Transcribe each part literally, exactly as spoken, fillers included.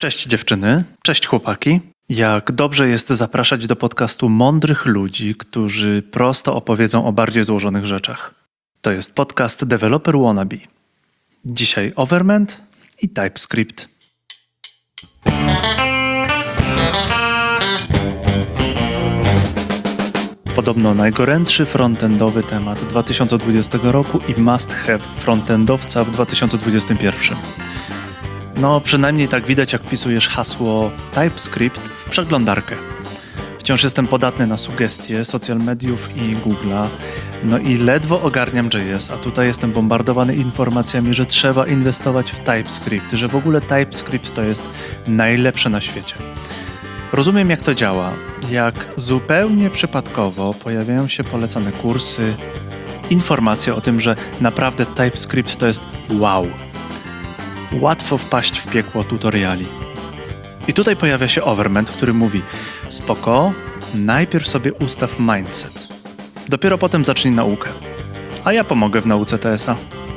Cześć dziewczyny, cześć chłopaki. Jak dobrze jest zapraszać do podcastu mądrych ludzi, którzy prosto opowiedzą o bardziej złożonych rzeczach. To jest podcast Developer Wannabe. Dzisiaj Overment i TypeScript. Podobno najgorętszy frontendowy temat dwa tysiące dwudziestego roku i must have frontendowca w dwa tysiące dwudziestym pierwszym. No, przynajmniej tak widać, jak wpisujesz hasło TypeScript w przeglądarkę. Wciąż jestem podatny na sugestie social mediów i Google'a. No i ledwo ogarniam J S, a tutaj jestem bombardowany informacjami, że trzeba inwestować w TypeScript, że w ogóle TypeScript to jest najlepsze na świecie. Rozumiem, jak to działa, jak zupełnie przypadkowo pojawiają się polecane kursy, informacje o tym, że naprawdę TypeScript to jest wow. Łatwo wpaść w piekło tutoriali. I tutaj pojawia się Overment, który mówi: spoko, najpierw sobie ustaw mindset. Dopiero potem zacznij naukę. A ja pomogę w nauce T S A.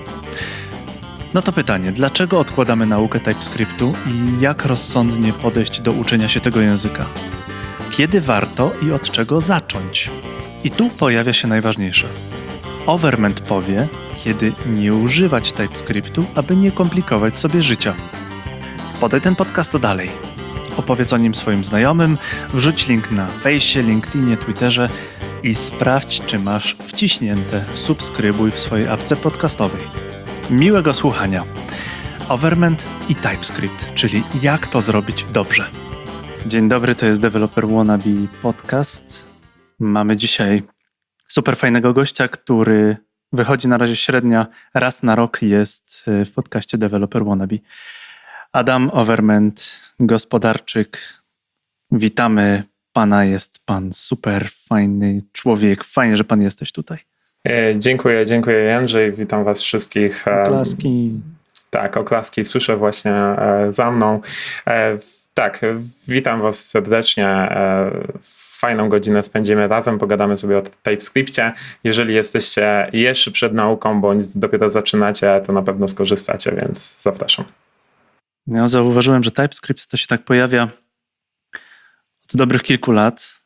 No to pytanie, dlaczego odkładamy naukę TypeScriptu i jak rozsądnie podejść do uczenia się tego języka? Kiedy warto i od czego zacząć? I tu pojawia się najważniejsze. Overment powie, kiedy nie używać TypeScriptu, aby nie komplikować sobie życia. Podaj ten podcast dalej. Opowiedz o nim swoim znajomym, wrzuć link na fejsie, LinkedInie, Twitterze i sprawdź, czy masz wciśnięte subskrybuj w swojej apce podcastowej. Miłego słuchania. Overment i TypeScript, czyli jak to zrobić dobrze. Dzień dobry, to jest Developer Wannabe podcast. Mamy dzisiaj super fajnego gościa, który wychodzi na razie średnia raz na rok, jest w podcaście Developer Wannabe. Adam Overment, gospodarczyk. Witamy pana, jest pan super fajny człowiek. Fajnie, że pan jesteś tutaj. Dziękuję, dziękuję Andrzej, witam was wszystkich. Oklaski. Tak, oklaski słyszę właśnie za mną. Tak, witam was serdecznie. Fajną godzinę spędzimy razem, pogadamy sobie o TypeScriptie. Jeżeli jesteście jeszcze przed nauką, bądź dopiero zaczynacie, to na pewno skorzystacie, więc zapraszam. Ja zauważyłem, że TypeScript to się tak pojawia od dobrych kilku lat.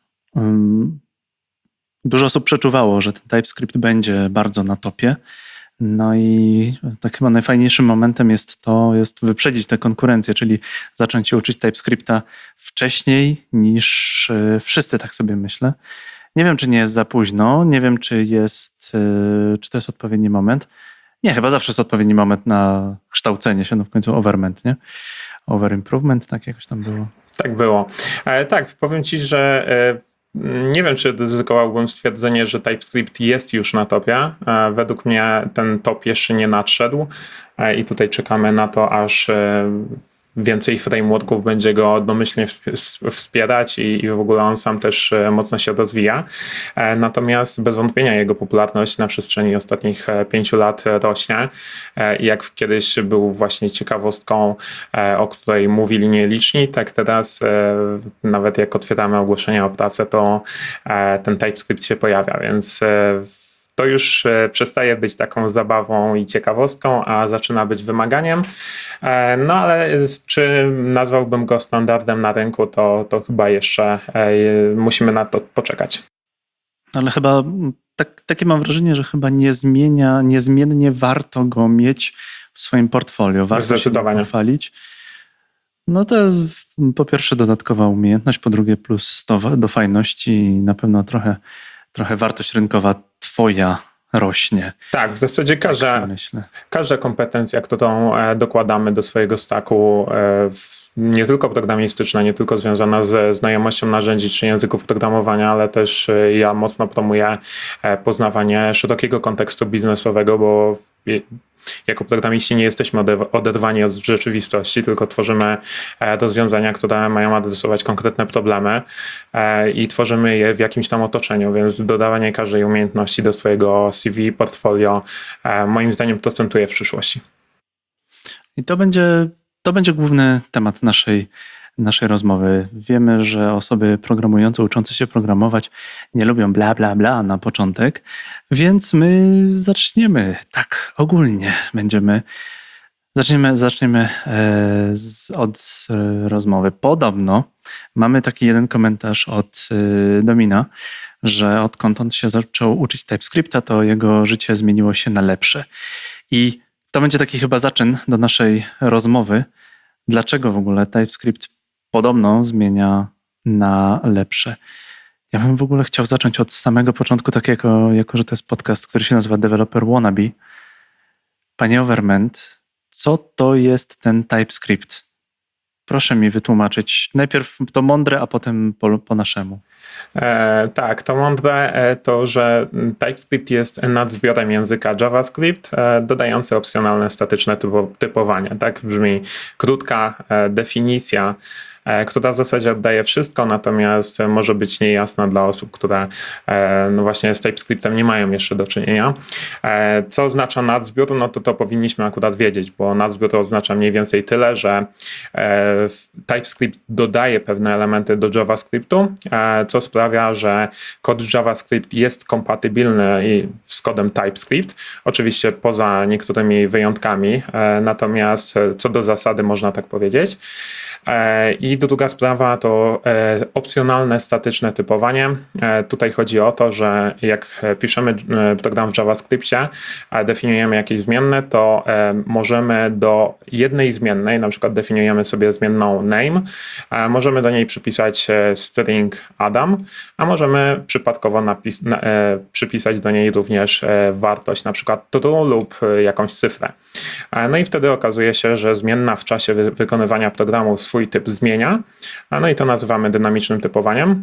Dużo osób przeczuwało, że ten TypeScript będzie bardzo na topie. No i tak chyba najfajniejszym momentem jest to, jest wyprzedzić tę konkurencję, czyli zacząć się uczyć TypeScripta wcześniej niż wszyscy, tak sobie myślę. Nie wiem, czy nie jest za późno, nie wiem, czy jest, czy to jest odpowiedni moment. Nie, chyba zawsze jest odpowiedni moment na kształcenie się, no w końcu Overment, nie? Over improvement, tak jakoś tam było. Tak było. E, tak, powiem ci, że e, nie wiem, czy ryzykowałbym stwierdzenie, że TypeScript jest już na topie. E, według mnie ten top jeszcze nie nadszedł e, i tutaj czekamy na to, aż e, więcej frameworków będzie go domyślnie wspierać i, i w ogóle on sam też mocno się rozwija. Natomiast bez wątpienia jego popularność na przestrzeni ostatnich pięciu lat rośnie. Jak kiedyś był właśnie ciekawostką, o której mówili nieliczni, tak teraz nawet jak otwieramy ogłoszenia o pracę, to ten TypeScript się pojawia, więc to już przestaje być taką zabawą i ciekawostką, a zaczyna być wymaganiem. No ale czy nazwałbym go standardem na rynku, to, to chyba jeszcze musimy na to poczekać. Ale chyba tak, takie mam wrażenie, że chyba nie zmienia, niezmiennie warto go mieć w swoim portfolio. Warto się pochwalić. No to po pierwsze dodatkowa umiejętność, po drugie plus do fajności i na pewno trochę, trochę wartość rynkowa twoja rośnie. Tak, w zasadzie każda, tak każda kompetencja, którą dokładamy do swojego stacku, nie tylko programistyczna, nie tylko związana ze znajomością narzędzi czy języków programowania, ale też ja mocno promuję poznawanie szerokiego kontekstu biznesowego, bo jako programiści nie jesteśmy oderwani od rzeczywistości, tylko tworzymy rozwiązania, które mają adresować konkretne problemy i tworzymy je w jakimś tam otoczeniu, więc dodawanie każdej umiejętności do swojego C V, portfolio moim zdaniem procentuje w przyszłości. I to będzie, to będzie główny temat naszej naszej rozmowy. Wiemy, że osoby programujące, uczące się programować nie lubią bla, bla, bla na początek, więc my zaczniemy tak ogólnie. Będziemy Zaczniemy, zaczniemy e, z, od e, rozmowy. Podobno mamy taki jeden komentarz od e, Domina, że odkąd on się zaczął uczyć TypeScripta, to jego życie zmieniło się na lepsze. I to będzie taki chyba zaczyn do naszej rozmowy. Dlaczego w ogóle TypeScript podobno zmienia na lepsze? Ja bym w ogóle chciał zacząć od samego początku, tak jako, jako że to jest podcast, który się nazywa Developer Wannabe. Panie Overment, co to jest ten TypeScript? Proszę mi wytłumaczyć. Najpierw to mądre, a potem po, po naszemu. E, tak, to mądre e, to, że TypeScript jest nadzbiorem języka JavaScript, e, dodający opcjonalne statyczne typo, typowanie. Tak brzmi krótka e, definicja, e, która w zasadzie oddaje wszystko, natomiast może być niejasna dla osób, które e, no właśnie z TypeScriptem nie mają jeszcze do czynienia. E, co oznacza nadzbiór? No to to powinniśmy akurat wiedzieć, bo nadzbiór oznacza mniej więcej tyle, że e, TypeScript dodaje pewne elementy do JavaScriptu, e, co sprawia, że kod JavaScript jest kompatybilny z kodem TypeScript, oczywiście poza niektórymi wyjątkami, natomiast co do zasady można tak powiedzieć. I druga sprawa to opcjonalne statyczne typowanie. Tutaj chodzi o to, że jak piszemy program w JavaScriptie, definiujemy jakieś zmienne, to możemy do jednej zmiennej, na przykład definiujemy sobie zmienną name, możemy do niej przypisać string Adam, a możemy przypadkowo napis, na, e, przypisać do niej również e, wartość, na przykład true lub e, jakąś cyfrę. E, no i wtedy okazuje się, że zmienna w czasie wy, wykonywania programu swój typ zmienia, a no i to nazywamy dynamicznym typowaniem.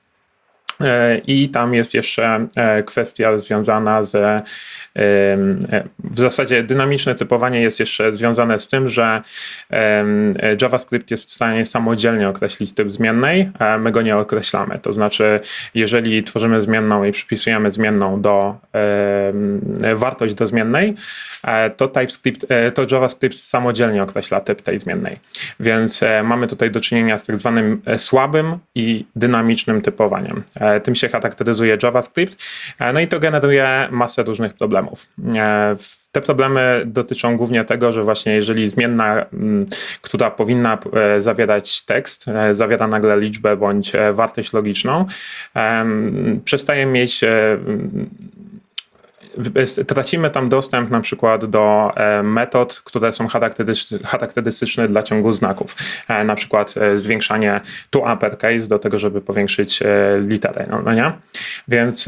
I tam jest jeszcze kwestia związana z, w zasadzie dynamiczne typowanie jest jeszcze związane z tym, że JavaScript jest w stanie samodzielnie określić typ zmiennej, a my go nie określamy. To znaczy, jeżeli tworzymy zmienną i przypisujemy zmienną do wartość do zmiennej, to TypeScript, to JavaScript samodzielnie określa typ tej zmiennej. Więc mamy tutaj do czynienia z tak zwanym słabym i dynamicznym typowaniem. Tym się charakteryzuje JavaScript, no i to generuje masę różnych problemów. Te problemy dotyczą głównie tego, że właśnie jeżeli zmienna, która powinna zawierać tekst, zawiera nagle liczbę bądź wartość logiczną, przestaje mieć tracimy tam dostęp na przykład do metod, które są charakterystyczne dla ciągu znaków. Na przykład zwiększanie to uppercase do tego, żeby powiększyć literę. No, no nie? Więc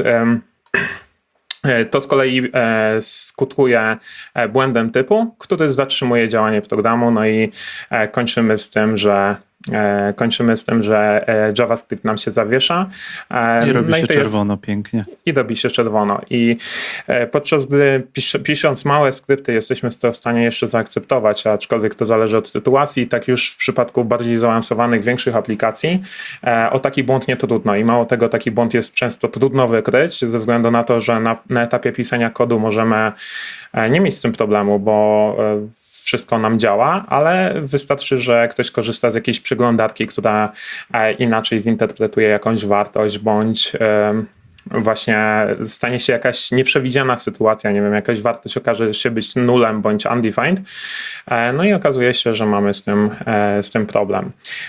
to z kolei skutkuje błędem typu, który zatrzymuje działanie programu, no i kończymy z tym, że Kończymy z tym, że JavaScript nam się zawiesza. I robi no się i czerwono jest, pięknie. I robi się czerwono. I podczas gdy pis, pisząc małe skrypty jesteśmy to w stanie jeszcze zaakceptować, aczkolwiek to zależy od sytuacji, tak już w przypadku bardziej zaawansowanych, większych aplikacji o taki błąd nie trudno. I mało tego, taki błąd jest często trudno wykryć ze względu na to, że na, na etapie pisania kodu możemy nie mieć z tym problemu, bo wszystko nam działa, ale wystarczy, że ktoś korzysta z jakiejś przeglądarki, która inaczej zinterpretuje jakąś wartość, bądź właśnie stanie się jakaś nieprzewidziana sytuacja, nie wiem, jakaś wartość okaże się być nulem bądź undefined, no i okazuje się, że mamy z tym, z tym problem.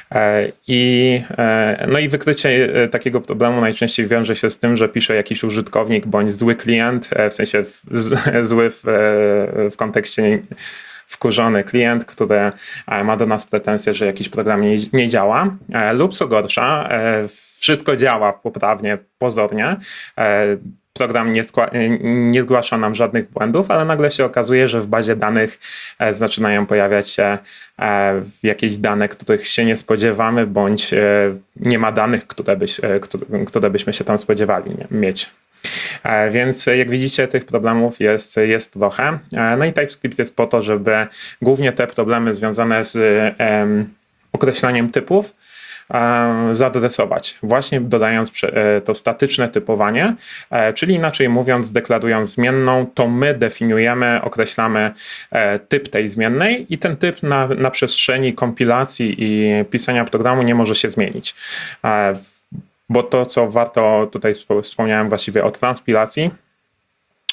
I, no i wykrycie takiego problemu najczęściej wiąże się z tym, że pisze jakiś użytkownik bądź zły klient, w sensie zły w, w kontekście wkurzony klient, który ma do nas pretensje, że jakiś program nie, nie działa, lub co gorsza, wszystko działa poprawnie, pozornie, program nie, nie zgłasza nam żadnych błędów, ale nagle się okazuje, że w bazie danych zaczynają pojawiać się jakieś dane, których się nie spodziewamy, bądź nie ma danych, które, byś, które byśmy się tam spodziewali mieć. Więc jak widzicie, tych problemów jest, jest trochę. No i TypeScript jest po to, żeby głównie te problemy związane z um, określaniem typów um, zaadresować. Właśnie dodając to statyczne typowanie, czyli inaczej mówiąc, deklarując zmienną, to my definiujemy, określamy typ tej zmiennej i ten typ na, na przestrzeni kompilacji i pisania programu nie może się zmienić. Bo to, co warto, tutaj wspomniałem właściwie o transpilacji,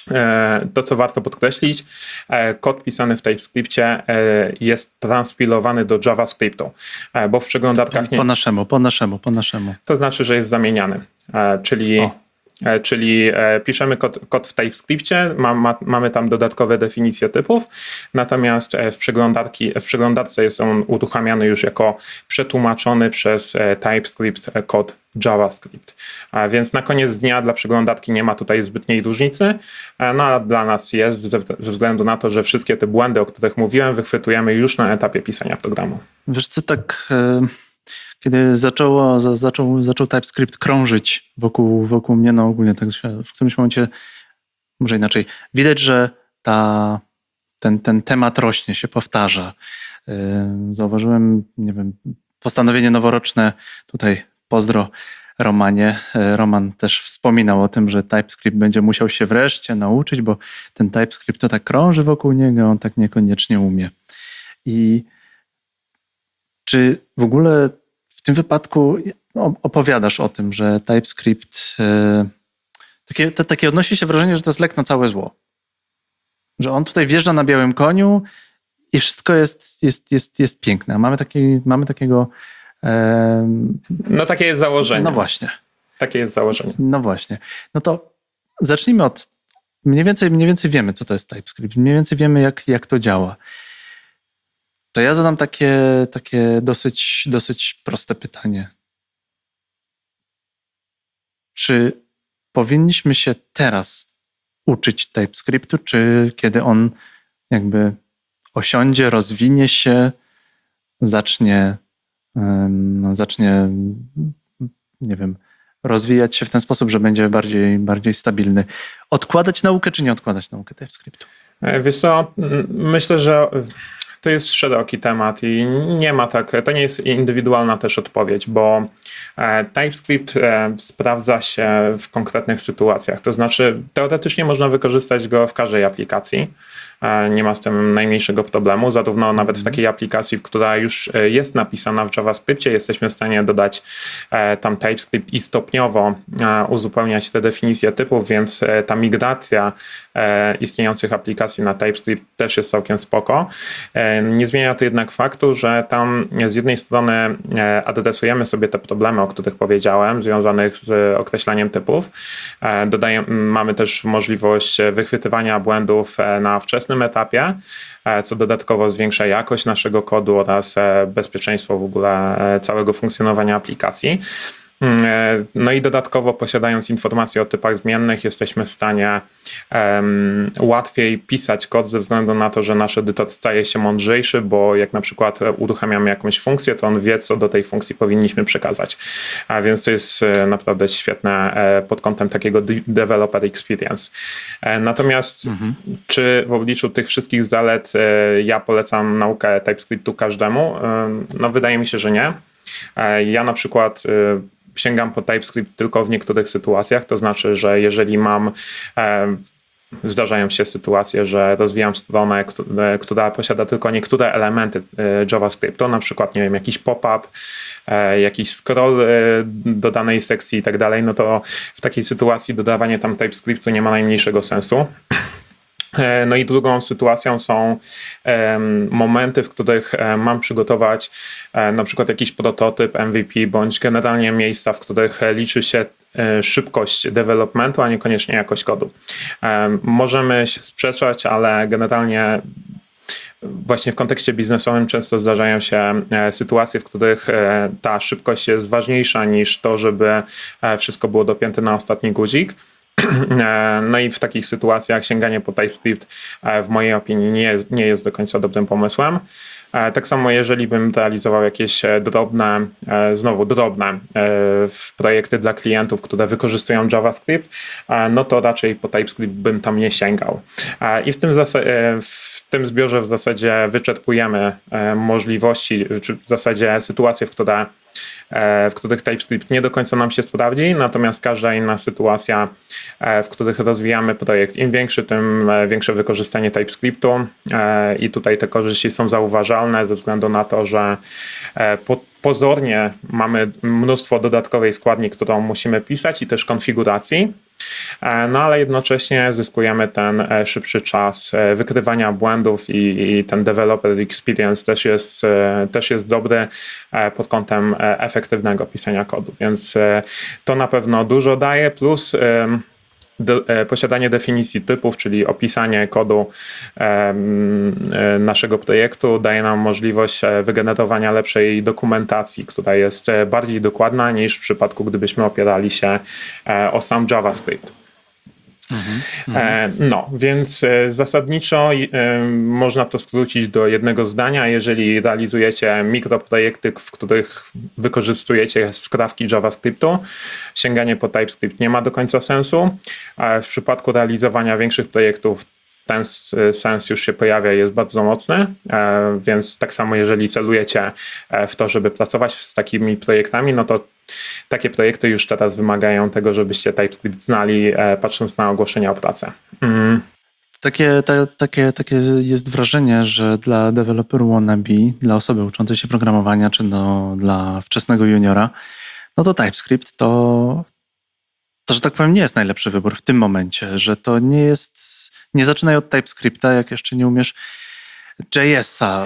To, co warto podkreślić, kod pisany w TypeScriptie jest transpilowany do JavaScriptu, bo w przeglądarkach nie... Po naszemu, po naszemu, po naszemu. To znaczy, że jest zamieniany, czyli... O. Czyli piszemy kod, kod w TypeScriptie, ma, ma, mamy tam dodatkowe definicje typów, natomiast w, przeglądarki, w przeglądarce jest on uruchamiany już jako przetłumaczony przez TypeScript kod JavaScript. A więc na koniec dnia dla przeglądarki nie ma tutaj zbytniej różnicy, no a dla nas jest ze, ze względu na to, że wszystkie te błędy, o których mówiłem, wychwytujemy już na etapie pisania programu. Wiesz co, tak... Y- Kiedy zaczęło, zaczął, zaczął TypeScript krążyć wokół, wokół mnie, no ogólnie tak się w którymś momencie, może inaczej, widać, że ta, ten, ten temat rośnie, się powtarza. Zauważyłem, nie wiem, postanowienie noworoczne, tutaj pozdro Romanie. Roman też wspominał o tym, że TypeScript będzie musiał się wreszcie nauczyć, bo ten TypeScript to tak krąży wokół niego, on tak niekoniecznie umie. I czy w ogóle w tym wypadku opowiadasz o tym, że TypeScript, e, takie, te, takie odnosi się wrażenie, że to jest lek na całe zło. Że on tutaj wjeżdża na białym koniu i wszystko jest, jest, jest, jest piękne. Mamy, taki, mamy takiego... E, no takie jest założenie. No właśnie. Takie jest założenie. No właśnie. No to zacznijmy od... Mniej więcej, mniej więcej wiemy, co to jest TypeScript. Mniej więcej wiemy, jak, jak to działa. To ja zadam takie, takie dosyć, dosyć proste pytanie. Czy powinniśmy się teraz uczyć TypeScriptu, czy kiedy on jakby osiądzie, rozwinie się, zacznie, um, zacznie, nie wiem, rozwijać się w ten sposób, że będzie bardziej, bardziej stabilny. Odkładać naukę, czy nie odkładać naukę TypeScriptu? Wiesz co, myślę, że to jest szeroki temat i nie ma tak, to nie jest indywidualna też odpowiedź, bo TypeScript sprawdza się w konkretnych sytuacjach. To znaczy teoretycznie można wykorzystać go w każdej aplikacji. Nie ma z tym najmniejszego problemu. Zarówno nawet w takiej aplikacji, która już jest napisana w JavaScriptie, jesteśmy w stanie dodać tam TypeScript i stopniowo uzupełniać te definicje typów, więc ta migracja istniejących aplikacji na TypeScript też jest całkiem spoko. Nie zmienia to jednak faktu, że tam z jednej strony adresujemy sobie te problemy, o których powiedziałem, związanych z określaniem typów. Dodajemy, mamy też możliwość wychwytywania błędów na wczesnym etapie, co dodatkowo zwiększa jakość naszego kodu oraz bezpieczeństwo w ogóle całego funkcjonowania aplikacji. No i dodatkowo posiadając informacje o typach zmiennych jesteśmy w stanie um, łatwiej pisać kod ze względu na to, że nasz edytor staje się mądrzejszy, bo jak na przykład uruchamiamy jakąś funkcję, to on wie, co do tej funkcji powinniśmy przekazać. A więc to jest naprawdę świetne pod kątem takiego developer experience. Natomiast mhm. czy w obliczu tych wszystkich zalet ja polecam naukę TypeScriptu każdemu? No wydaje mi się, że nie. Ja na przykład sięgam po TypeScript tylko w niektórych sytuacjach, to znaczy, że jeżeli mam, e, zdarzają się sytuacje, że rozwijam stronę, która posiada tylko niektóre elementy JavaScriptu, na przykład, nie wiem, jakiś pop-up, e, jakiś scroll e, do danej sekcji i tak dalej, no to w takiej sytuacji dodawanie tam TypeScriptu nie ma najmniejszego sensu. No i drugą sytuacją są um, momenty, w których um, mam przygotować um, na przykład jakiś prototyp M V P, bądź generalnie miejsca, w których liczy się um, szybkość developmentu, a niekoniecznie jakość kodu. Um, możemy się sprzeczać, ale generalnie właśnie w kontekście biznesowym często zdarzają się sytuacje, w których ta szybkość jest ważniejsza niż to, żeby wszystko było dopięte na ostatni guzik. No i w takich sytuacjach sięganie po TypeScript w mojej opinii nie jest, nie jest do końca dobrym pomysłem. Tak samo jeżeli bym realizował jakieś drobne, znowu drobne projekty dla klientów, które wykorzystują JavaScript, no to raczej po TypeScript bym tam nie sięgał. I w tym, w tym zbiorze w zasadzie wyczerpujemy możliwości, czy w zasadzie sytuacje, w które w których TypeScript nie do końca nam się sprawdzi, natomiast każda inna sytuacja, w których rozwijamy projekt, im większy, tym większe wykorzystanie TypeScriptu i tutaj te korzyści są zauważalne ze względu na to, że pozornie mamy mnóstwo dodatkowej składni, którą musimy pisać i też konfiguracji, no ale jednocześnie zyskujemy ten szybszy czas wykrywania błędów i, i ten developer experience też jest, też jest dobry pod kątem efektywnego pisania kodu, więc to na pewno dużo daje, plus De, posiadanie definicji typów, czyli opisanie kodu e, naszego projektu daje nam możliwość wygenerowania lepszej dokumentacji, która jest bardziej dokładna niż w przypadku, gdybyśmy opierali się o sam JavaScript. Mhm. No, więc zasadniczo można to skrócić do jednego zdania. Jeżeli realizujecie mikroprojekty, w których wykorzystujecie skrawki JavaScriptu, sięganie po TypeScript nie ma do końca sensu. W przypadku realizowania większych projektów ten sens już się pojawia i jest bardzo mocny, więc tak samo jeżeli celujecie w to, żeby pracować z takimi projektami, no to takie projekty już teraz wymagają tego, żebyście TypeScript znali, patrząc na ogłoszenia o pracę. Mm. Takie, ta, takie, takie jest wrażenie, że dla developer wannabe, dla osoby uczącej się programowania, czy do, dla wczesnego juniora, no to TypeScript to, to, że tak powiem, nie jest najlepszy wybór w tym momencie, że to nie jest, nie zaczynaj od TypeScripta, jak jeszcze nie umiesz J S a.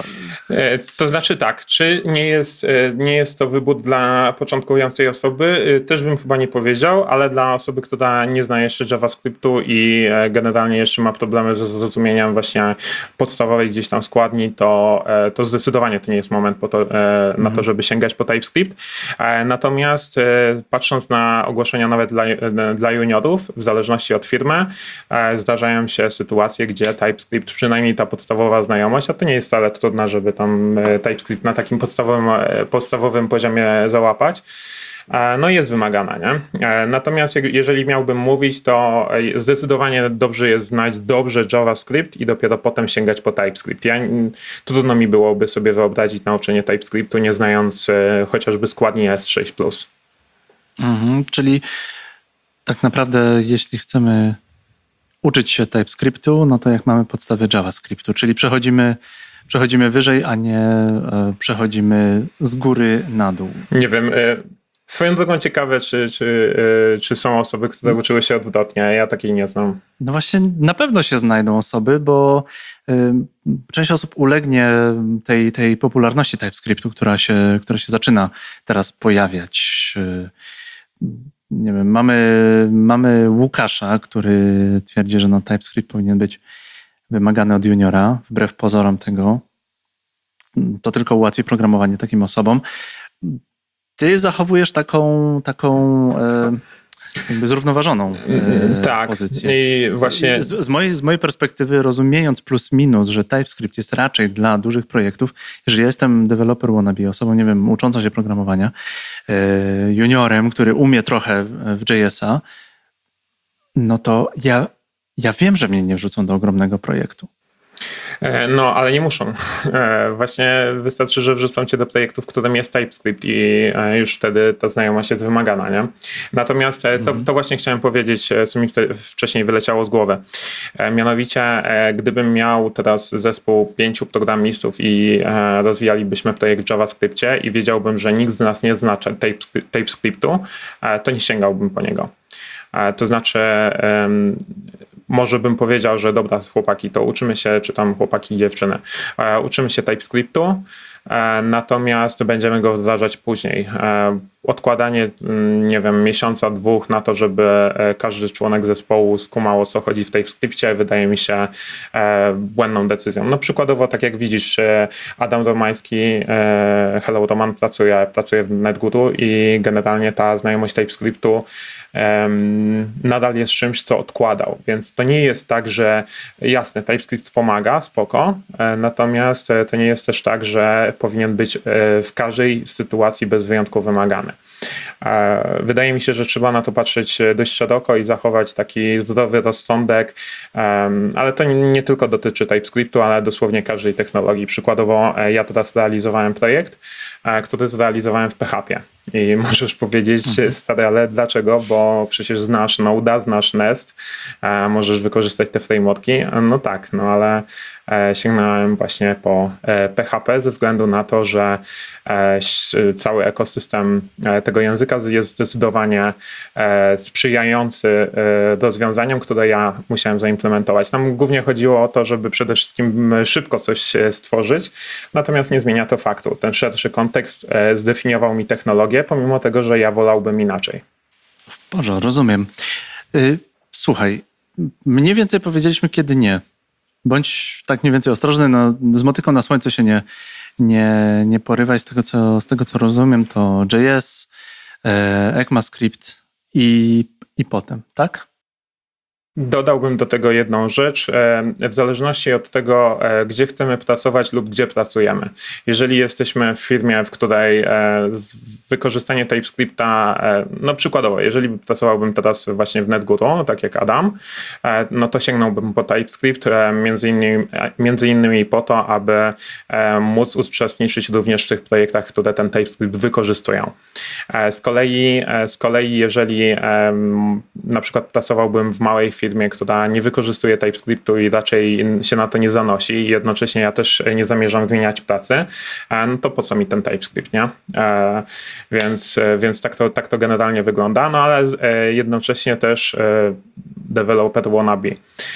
To znaczy tak, czy nie jest, nie jest to wybór dla początkującej osoby? Też bym chyba nie powiedział, ale dla osoby, która nie zna jeszcze JavaScriptu i generalnie jeszcze ma problemy ze zrozumieniem właśnie podstawowej gdzieś tam składni, to, to zdecydowanie to nie jest moment po to, mm. na to, żeby sięgać po TypeScript. Natomiast patrząc na ogłoszenia nawet dla, dla juniorów, w zależności od firmy, zdarzają się sytuacje, gdzie TypeScript, przynajmniej ta podstawowa znajomość, a to nie jest wcale trudne, żeby tam TypeScript na takim podstawowym, podstawowym poziomie załapać. No jest wymagana, nie? Natomiast jeżeli miałbym mówić, to zdecydowanie dobrze jest znać dobrze JavaScript i dopiero potem sięgać po TypeScript. Ja, trudno mi byłoby sobie wyobrazić nauczenie TypeScriptu, nie znając chociażby składni S sześć plus. Mhm, czyli tak naprawdę jeśli chcemy uczyć się TypeScriptu, no to jak mamy podstawy JavaScriptu, czyli przechodzimy, przechodzimy wyżej, a nie e, przechodzimy z góry na dół. Nie wiem, e, swoją drogą ciekawe, czy, czy, e, czy są osoby, które uczyły się odwrotnie, ja takiej nie znam. No właśnie na pewno się znajdą osoby, bo e, część osób ulegnie tej, tej popularności TypeScriptu, która się, która się zaczyna teraz pojawiać. E, Nie wiem, mamy, mamy Łukasza, który twierdzi, że no TypeScript powinien być wymagany od juniora. Wbrew pozorom tego, to tylko ułatwi programowanie takim osobom. Ty zachowujesz taką, taką e, jakby zrównoważoną e, tak, pozycję. I właśnie... Z, z, mojej, z mojej perspektywy, rozumiejąc plus minus, że TypeScript jest raczej dla dużych projektów, jeżeli ja jestem developer wannabe, osobą, nie wiem, uczącą się programowania, e, juniorem, który umie trochę w J S a, no to ja, ja wiem, że mnie nie wrzucą do ogromnego projektu. No, ale nie muszą. Właśnie wystarczy, że wrzucą cię do projektu, w którym jest TypeScript i już wtedy ta znajomość jest wymagana, nie? Natomiast to, to właśnie chciałem powiedzieć, co mi wcześniej wyleciało z głowy. Mianowicie, gdybym miał teraz zespół pięciu programistów i rozwijalibyśmy projekt w JavaScriptie i wiedziałbym, że nikt z nas nie zna TypeScriptu, to nie sięgałbym po niego. To znaczy... Może bym powiedział, że dobra, chłopaki, to uczymy się, czy tam chłopaki i dziewczyny, e, uczymy się TypeScriptu, e, natomiast będziemy go wdrażać później. E, odkładanie, nie wiem, miesiąca, dwóch na to, żeby każdy członek zespołu skumał, o co chodzi w TypeScriptie, wydaje mi się e, błędną decyzją. No przykładowo, tak jak widzisz, Adam Romański, e, Hello Roman, pracuje, pracuje w NetGuru i generalnie ta znajomość TypeScriptu e, nadal jest czymś, co odkładał, więc to nie jest tak, że jasne, TypeScript pomaga, spoko, e, natomiast to nie jest też tak, że powinien być e, w każdej sytuacji bez wyjątku wymagany. Wydaje mi się, że trzeba na to patrzeć dość szeroko i zachować taki zdrowy rozsądek, ale to nie tylko dotyczy TypeScriptu, ale dosłownie każdej technologii. Przykładowo ja teraz realizowałem projekt, który zrealizowałem w P H P. I możesz powiedzieć, Mhm. stary, ale dlaczego? Bo przecież znasz Node'a, znasz Nest, e, możesz wykorzystać te frameworki. No tak, no ale e, sięgnąłem właśnie po e, P H P ze względu na to, że e, cały ekosystem e, tego języka jest zdecydowanie e, sprzyjający e, rozwiązaniom, które ja musiałem zaimplementować. Nam głównie chodziło o to, żeby przede wszystkim szybko coś stworzyć, natomiast nie zmienia to faktu. Ten szerszy kontekst e, zdefiniował mi technologię, pomimo tego, że ja wolałbym inaczej. Boże, rozumiem. Y, Słuchaj, mniej więcej powiedzieliśmy, kiedy nie. Bądź tak mniej więcej ostrożny, no, z motyką na słońce się nie, nie, nie porywaj. Z tego, co, z tego, co rozumiem, to J S, e, ECMAScript i, i potem, tak? Dodałbym do tego jedną rzecz, w zależności od tego, gdzie chcemy pracować lub gdzie pracujemy. Jeżeli jesteśmy w firmie, w której wykorzystanie TypeScripta, no przykładowo, jeżeli pracowałbym teraz właśnie w NetGuru, tak jak Adam, no to sięgnąłbym po TypeScript, między innymi, między innymi po to, aby móc uczestniczyć również w tych projektach, które ten TypeScript wykorzystują. Z kolei, z kolei jeżeli na przykład pracowałbym w małej firmie, firmie, która nie wykorzystuje TypeScriptu i raczej się na to nie zanosi i jednocześnie ja też nie zamierzam zmieniać pracy, no to po co mi ten TypeScript, nie? E, więc więc tak, to, tak to generalnie wygląda, no ale jednocześnie też e, developer wannabe.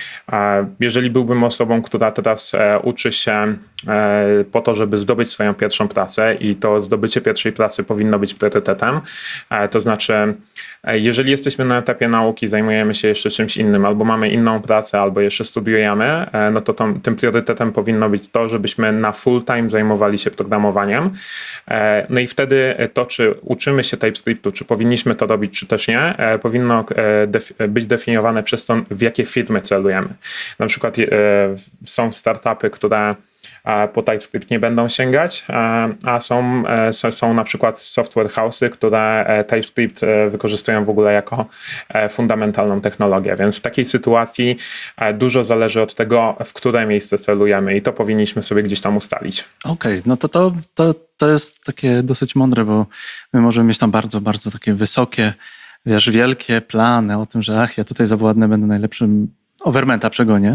Jeżeli byłbym osobą, która teraz uczy się po to, żeby zdobyć swoją pierwszą pracę i to zdobycie pierwszej pracy powinno być priorytetem, to znaczy jeżeli jesteśmy na etapie nauki, zajmujemy się jeszcze czymś innym, albo mamy inną pracę, albo jeszcze studiujemy, no to tą, tym priorytetem powinno być to, żebyśmy na full time zajmowali się programowaniem. No i wtedy to, czy uczymy się TypeScriptu, czy powinniśmy to robić, czy też nie, powinno być definiowane przez to, w jakie firmy celujemy. Na przykład e, są startupy, które po TypeScript nie będą sięgać, a są, są na przykład software house'y, które TypeScript wykorzystują w ogóle jako fundamentalną technologię, więc w takiej sytuacji dużo zależy od tego, w które miejsce celujemy i to powinniśmy sobie gdzieś tam ustalić. Okej, okay, no to, to, to, to jest takie dosyć mądre, bo my możemy mieć tam bardzo, bardzo takie wysokie, wiesz, wielkie plany o tym, że ach, ja tutaj zawładnę, będę najlepszym, Overmenta przegonię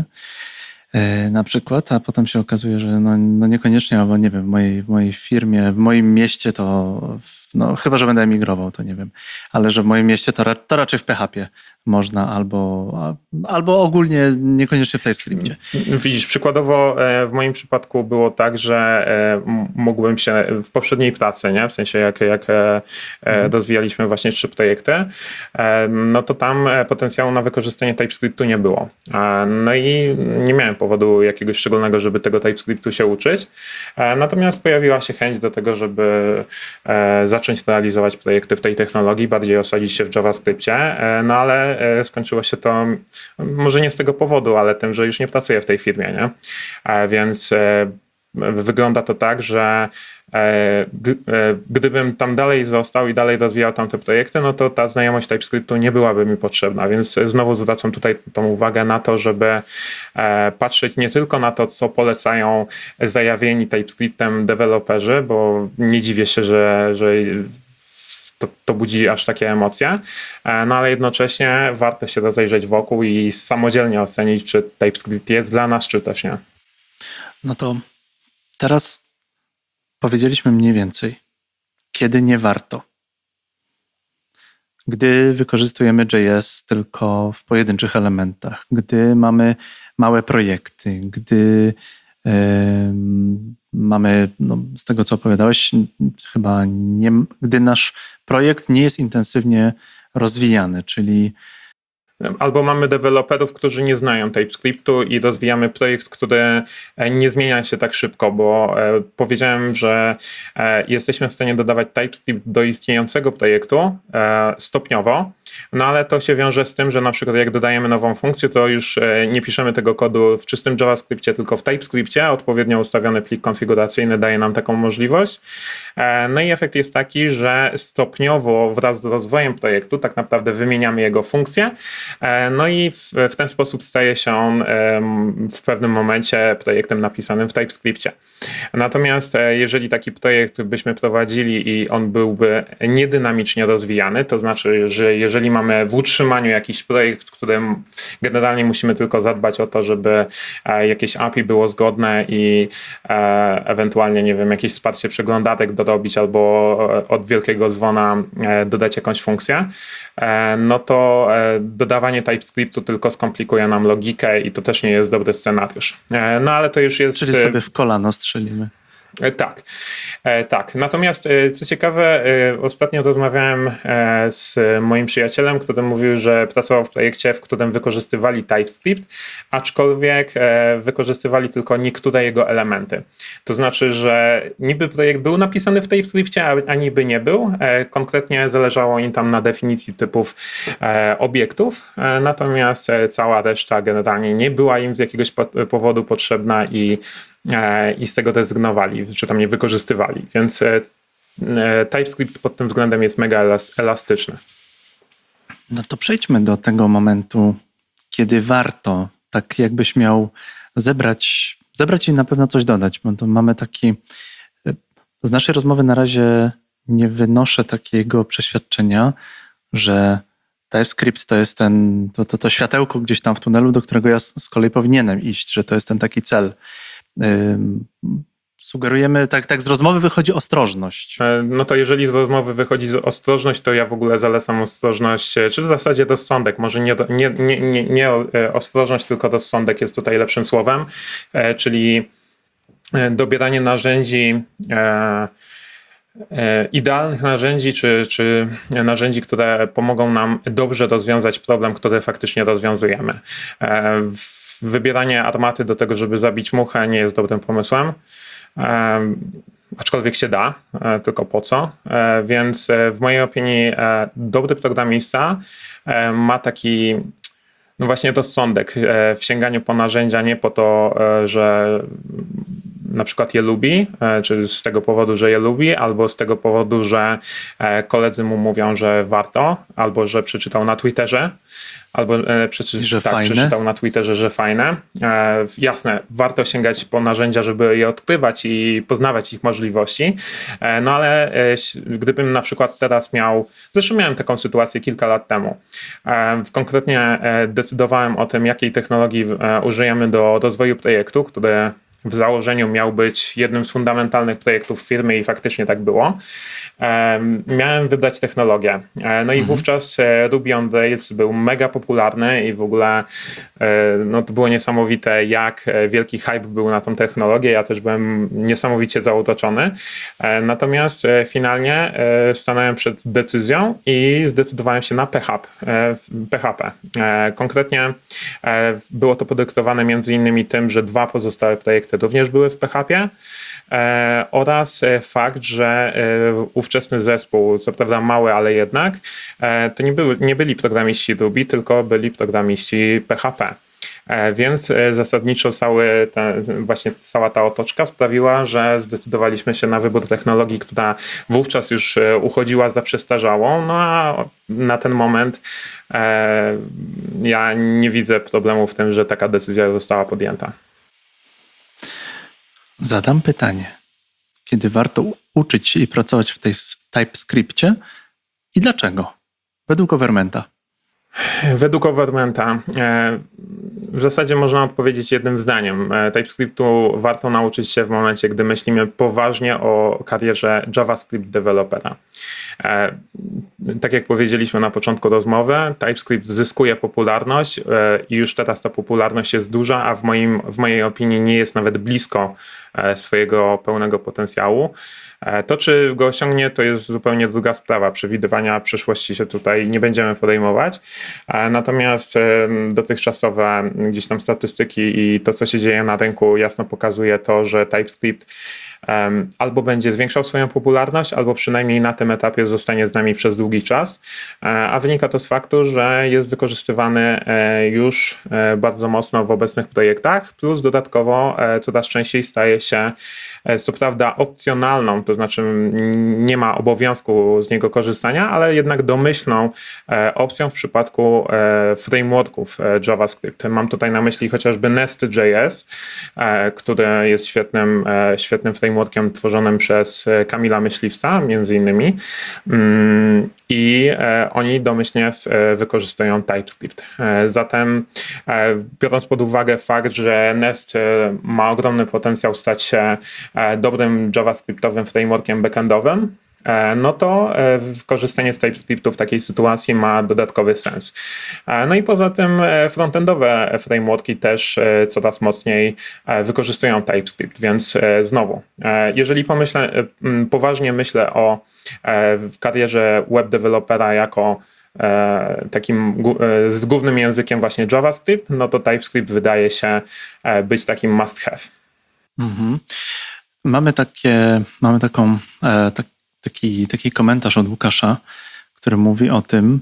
yy, na przykład, a potem się okazuje, że no, no niekoniecznie, albo nie wiem, w mojej, w mojej firmie, w moim mieście to, no chyba, że będę emigrował, to nie wiem, ale że w moim mieście to, ra, to raczej w P H P można, albo, albo ogólnie niekoniecznie w TypeScriptie. Widzisz, przykładowo w moim przypadku było tak, że mógłbym się w poprzedniej pracy, nie? W sensie jak, jak mhm. rozwijaliśmy właśnie trzy projekty, no to tam potencjału na wykorzystanie TypeScriptu nie było. No i nie miałem powodu jakiegoś szczególnego, żeby tego TypeScriptu się uczyć. Natomiast pojawiła się chęć do tego, żeby zacząć realizować projekty w tej technologii, bardziej osadzić się w JavaScriptie, no ale skończyło się to może nie z tego powodu, ale tym, że już nie pracuję w tej firmie, nie? Więc wygląda to tak, że gdybym tam dalej został i dalej rozwijał tamte projekty, no to ta znajomość TypeScriptu nie byłaby mi potrzebna, więc znowu zwracam tutaj tą uwagę na to, żeby patrzeć nie tylko na to, co polecają zajawieni TypeScriptem deweloperzy, bo nie dziwię się, że, że To, to budzi aż takie emocje, no ale jednocześnie warto się rozejrzeć wokół i samodzielnie ocenić, czy TypeScript jest dla nas, czy też nie. No to teraz powiedzieliśmy mniej więcej, kiedy nie warto. Gdy wykorzystujemy J S tylko w pojedynczych elementach, gdy mamy małe projekty, gdy yy, mamy, no, z tego co opowiadałeś, chyba nie, gdy nasz projekt nie jest intensywnie rozwijany, czyli albo mamy deweloperów, którzy nie znają TypeScriptu i rozwijamy projekt, który nie zmienia się tak szybko, bo powiedziałem, że jesteśmy w stanie dodawać TypeScript do istniejącego projektu stopniowo, no ale to się wiąże z tym, że na przykład jak dodajemy nową funkcję, to już nie piszemy tego kodu w czystym JavaScriptie, tylko w TypeScriptie, odpowiednio ustawiony plik konfiguracyjny daje nam taką możliwość. No i efekt jest taki, że stopniowo wraz z rozwojem projektu tak naprawdę wymieniamy jego funkcje, No i w, w ten sposób staje się on w pewnym momencie projektem napisanym w TypeScriptie. Natomiast jeżeli taki projekt byśmy prowadzili i on byłby niedynamicznie rozwijany, to znaczy, że jeżeli mamy w utrzymaniu jakiś projekt, w którym generalnie musimy tylko zadbać o to, żeby jakieś A P I było zgodne i ewentualnie, nie wiem, jakieś wsparcie przeglądarek dorobić albo od wielkiego dzwona dodać jakąś funkcję, no to dodawanie TypeScriptu tylko skomplikuje nam logikę i to też nie jest dobry scenariusz. No ale to już jest... Czyli sobie w kolano strzelimy. Tak, tak. Natomiast co ciekawe, ostatnio rozmawiałem z moim przyjacielem, który mówił, że pracował w projekcie, w którym wykorzystywali TypeScript, aczkolwiek wykorzystywali tylko niektóre jego elementy. To znaczy, że niby projekt był napisany w TypeScriptie, a niby nie był. Konkretnie zależało im tam na definicji typów obiektów, natomiast cała reszta generalnie nie była im z jakiegoś powodu potrzebna i i z tego rezygnowali, czy tam nie wykorzystywali. Więc TypeScript pod tym względem jest mega elastyczny. No to przejdźmy do tego momentu, kiedy warto, tak jakbyś miał zebrać, zebrać i na pewno coś dodać, bo to mamy taki, z naszej rozmowy na razie nie wynoszę takiego przeświadczenia, że TypeScript to jest ten, to, to, to światełko gdzieś tam w tunelu, do którego ja z kolei powinienem iść, że to jest ten taki cel. Sugerujemy, tak, tak z rozmowy wychodzi ostrożność. No to jeżeli z rozmowy wychodzi ostrożność, to ja w ogóle zalecam ostrożność, czy w zasadzie rozsądek, może nie, nie, nie, nie, nie ostrożność, tylko rozsądek jest tutaj lepszym słowem, czyli dobieranie narzędzi, idealnych narzędzi, czy, czy narzędzi, które pomogą nam dobrze rozwiązać problem, który faktycznie rozwiązujemy. Wybieranie armaty do tego, żeby zabić muchę, nie jest dobrym pomysłem, e, aczkolwiek się da, e, tylko po co. E, więc e, w mojej opinii e, dobry programista e, ma taki no właśnie rozsądek e, w sięganiu po narzędzia nie po to, e, że na przykład je lubi, czy z tego powodu, że je lubi, albo z tego powodu, że koledzy mu mówią, że warto, albo że przeczytał na Twitterze, albo przeczy, że tak, fajne. przeczytał na Twitterze, że fajne. E, jasne, warto sięgać po narzędzia, żeby je odkrywać i poznawać ich możliwości, e, no ale e, gdybym na przykład teraz miał, zresztą miałem taką sytuację kilka lat temu, e, konkretnie e, decydowałem o tym, jakiej technologii e, użyjemy do rozwoju projektu, który w założeniu miał być jednym z fundamentalnych projektów firmy i faktycznie tak było. Miałem wybrać technologię. No i mhm. wówczas Ruby on Rails był mega popularny i w ogóle no, to było niesamowite, jak wielki hype był na tą technologię. Ja też byłem niesamowicie zauroczony. Natomiast finalnie stanąłem przed decyzją i zdecydowałem się na P H P. Konkretnie było to podyktowane między innymi tym, że dwa pozostałe projekty również były w P H P e, oraz fakt, że e, ówczesny zespół, co prawda mały, ale jednak, e, to nie, były, nie byli programiści Ruby, tylko byli programiści P H P. E, więc e, zasadniczo cały ten, właśnie cała ta otoczka sprawiła, że zdecydowaliśmy się na wybór technologii, która wówczas już e, uchodziła za przestarzałą, no a na ten moment e, ja nie widzę problemu w tym, że taka decyzja została podjęta. Zadam pytanie. Kiedy warto uczyć się i pracować w tej TypeScriptie i dlaczego? Według Overmenta. Według Overmenta w zasadzie można odpowiedzieć jednym zdaniem. TypeScriptu warto nauczyć się w momencie, gdy myślimy poważnie o karierze JavaScript dewelopera. Tak jak powiedzieliśmy na początku rozmowy, TypeScript zyskuje popularność i już teraz ta popularność jest duża, a w, moim, w mojej opinii nie jest nawet blisko swojego pełnego potencjału. To, czy go osiągnie, to jest zupełnie druga sprawa. Przewidywania przyszłości się tutaj nie będziemy podejmować. Natomiast dotychczasowe gdzieś tam statystyki i to, co się dzieje na rynku, jasno pokazuje to, że TypeScript albo będzie zwiększał swoją popularność, albo przynajmniej na tym etapie zostanie z nami przez długi czas, a wynika to z faktu, że jest wykorzystywany już bardzo mocno w obecnych projektach, plus dodatkowo coraz częściej staje się co prawda opcjonalną, to znaczy nie ma obowiązku z niego korzystania, ale jednak domyślną opcją w przypadku frameworków JavaScript. Mam tutaj na myśli chociażby Nest.js, który jest świetnym, świetnym frameworkiem tworzonym przez Kamila Myśliwca między innymi i oni domyślnie wykorzystują TypeScript. Zatem biorąc pod uwagę fakt, że Nest ma ogromny potencjał stać się dobrym JavaScriptowym frameworkiem backendowym, no to korzystanie z TypeScriptu w takiej sytuacji ma dodatkowy sens. No i poza tym frontendowe frameworki też coraz mocniej wykorzystują TypeScript, więc znowu, jeżeli pomyślę, poważnie myślę o w karierze web dewelopera jako takim z głównym językiem właśnie JavaScript, no to TypeScript wydaje się być takim must have. Mhm. Mamy takie, mamy taką, tak, taki, taki komentarz od Łukasza, który mówi o tym,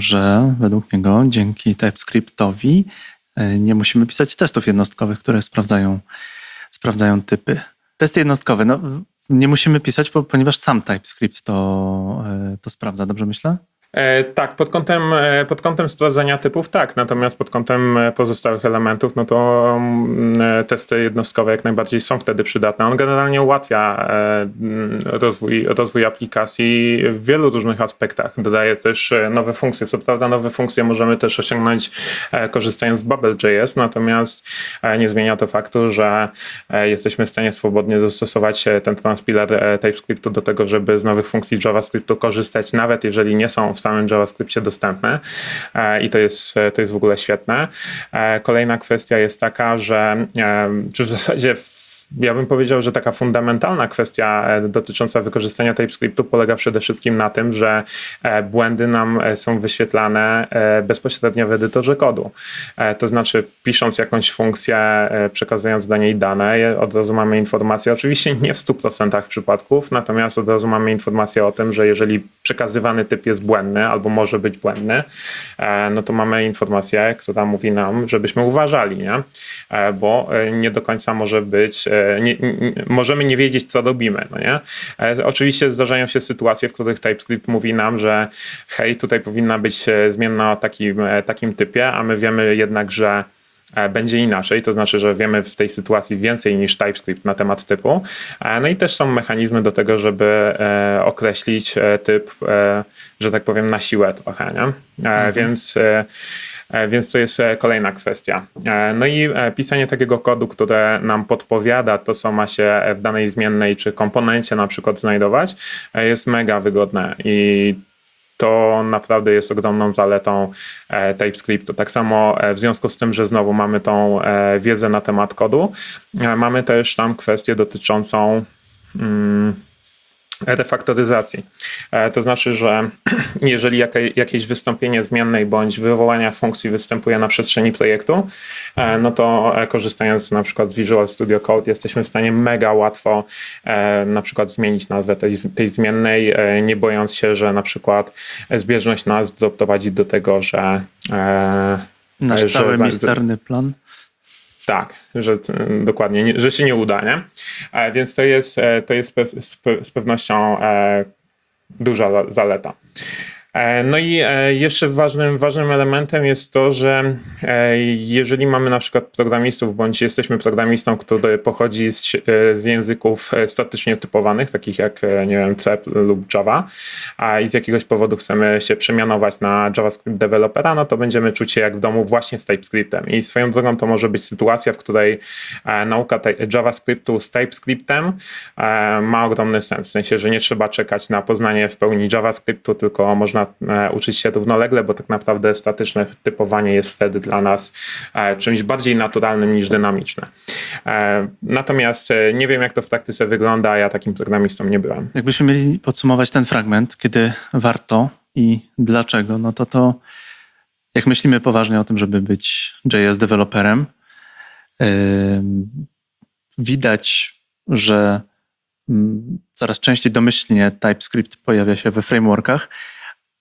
że według niego dzięki TypeScriptowi nie musimy pisać testów jednostkowych, które sprawdzają, sprawdzają typy. Testy jednostkowe, no nie musimy pisać, ponieważ sam TypeScript to, to sprawdza, dobrze myślę? E, tak, pod kątem, pod kątem sprawdzania typów tak, natomiast pod kątem pozostałych elementów, no to mm, testy jednostkowe jak najbardziej są wtedy przydatne. On generalnie ułatwia e, rozwój, rozwój aplikacji w wielu różnych aspektach. Dodaje też nowe funkcje. Co prawda nowe funkcje możemy też osiągnąć e, korzystając z Bubble.js, natomiast e, nie zmienia to faktu, że e, jesteśmy w stanie swobodnie dostosować ten transpiler e, TypeScriptu do tego, żeby z nowych funkcji JavaScriptu korzystać, nawet jeżeli nie są w samym JavaScriptie dostępne i to jest, to jest w ogóle świetne. Kolejna kwestia jest taka, że czy w zasadzie ja bym powiedział, że taka fundamentalna kwestia dotycząca wykorzystania TypeScriptu polega przede wszystkim na tym, że błędy nam są wyświetlane bezpośrednio w edytorze kodu. To znaczy, pisząc jakąś funkcję, przekazując do niej dane, od razu mamy informację, oczywiście nie w stu procentach przypadków, natomiast od razu mamy informację o tym, że jeżeli przekazywany typ jest błędny albo może być błędny, no to mamy informację, która mówi nam, żebyśmy uważali, nie? Bo nie do końca może być Nie, nie, możemy nie wiedzieć, co robimy. No nie? E, oczywiście zdarzają się sytuacje, w których TypeScript mówi nam, że hej, tutaj powinna być zmienna o takim, takim typie, a my wiemy jednak, że będzie inaczej, to znaczy, że wiemy w tej sytuacji więcej niż TypeScript na temat typu. No i też są mechanizmy do tego, żeby określić typ, że tak powiem, na siłę trochę. Nie? Mhm. Więc Więc to jest kolejna kwestia. No i pisanie takiego kodu, które nam podpowiada to, co ma się w danej zmiennej czy komponencie na przykład znajdować, jest mega wygodne i to naprawdę jest ogromną zaletą TypeScriptu. Tak samo w związku z tym, że znowu mamy tą wiedzę na temat kodu, mamy też tam kwestię dotyczącą hmm, refaktoryzacji. To znaczy, że jeżeli jakieś wystąpienie zmiennej bądź wywołania funkcji występuje na przestrzeni projektu, no to korzystając na przykład z Visual Studio Code jesteśmy w stanie mega łatwo na przykład zmienić nazwę tej, tej zmiennej, nie bojąc się, że na przykład zbieżność nazw doprowadzi do tego, że nasz że cały za, misterny plan. Tak, że dokładnie, że się nie uda, nie? Więc to jest, to jest z pewnością duża zaleta. No i jeszcze ważnym, ważnym elementem jest to, że jeżeli mamy na przykład programistów, bądź jesteśmy programistą, który pochodzi z, z języków statycznie typowanych, takich jak, nie wiem, C lub Java, a i z jakiegoś powodu chcemy się przemianować na JavaScript dewelopera, no to będziemy czuć się jak w domu właśnie z TypeScriptem. I swoją drogą to może być sytuacja, w której nauka JavaScriptu z TypeScriptem ma ogromny sens. W sensie, że nie trzeba czekać na poznanie w pełni JavaScriptu, tylko można uczyć się równolegle, bo tak naprawdę statyczne typowanie jest wtedy dla nas czymś bardziej naturalnym niż dynamiczne. Natomiast nie wiem, jak to w praktyce wygląda, ja takim programistą nie byłem. Jakbyśmy mieli podsumować ten fragment, kiedy warto i dlaczego, no to to jak myślimy poważnie o tym, żeby być J S deweloperem, yy, widać, że yy, coraz częściej domyślnie TypeScript pojawia się we frameworkach,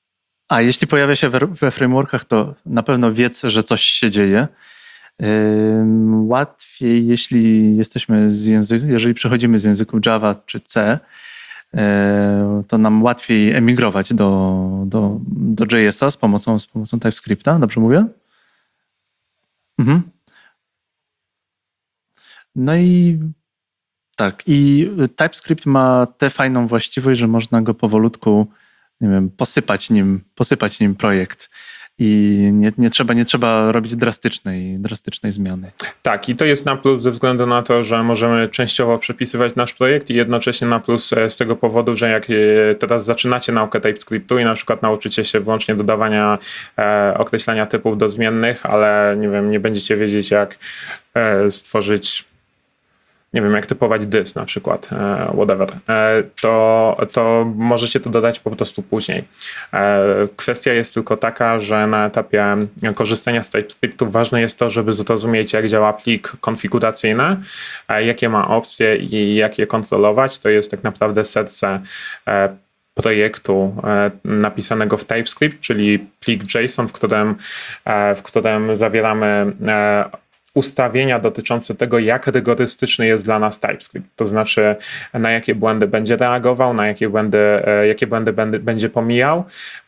A jeśli pojawia się we, we frameworkach, to na pewno wiedz, że coś się dzieje. Ym, łatwiej, jeśli jesteśmy z języku, jeżeli przechodzimy z języków Java czy C, yy, to nam łatwiej emigrować do, do, do J S a z pomocą, z pomocą TypeScripta. Dobrze mówię? Mhm. No i tak, i TypeScript ma tę fajną właściwość, że można go powolutku, nie wiem, posypać nim, posypać nim projekt. I nie, nie, trzeba, nie trzeba robić drastycznej, drastycznej zmiany. Tak, i to jest na plus ze względu na to, że możemy częściowo przepisywać nasz projekt i jednocześnie na plus z tego powodu, że jak teraz zaczynacie naukę TypeScriptu i na przykład nauczycie się wyłącznie dodawania e, określania typów do zmiennych, ale nie wiem, nie będziecie wiedzieć jak e, stworzyć, nie wiem, jak typować dys na przykład, e, whatever, e, to, to możecie to dodać po prostu później. E, kwestia jest tylko taka, że na etapie korzystania z TypeScriptu ważne jest to, żeby zrozumieć, jak działa plik konfiguracyjny, e, jakie ma opcje i jak je kontrolować. To jest tak naprawdę serce e, projektu e, napisanego w TypeScript, czyli plik JSON, w którym, e, w którym zawieramy e, ustawienia dotyczące tego, jak rygorystyczny jest dla nas TypeScript. To znaczy, na jakie błędy będzie reagował, na jakie błędy, jakie błędy będzie pomijał.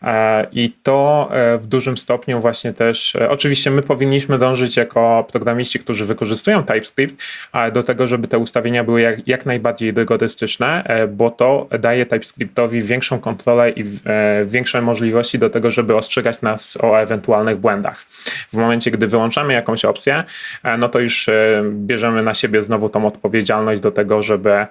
I to w dużym stopniu właśnie też, oczywiście my powinniśmy dążyć jako programiści, którzy wykorzystują TypeScript, do tego, żeby te ustawienia były jak, jak najbardziej rygorystyczne, bo to daje TypeScriptowi większą kontrolę i większe możliwości do tego, żeby ostrzegać nas o ewentualnych błędach. W momencie, gdy wyłączamy jakąś opcję, no to już bierzemy na siebie znowu tą odpowiedzialność do tego, żeby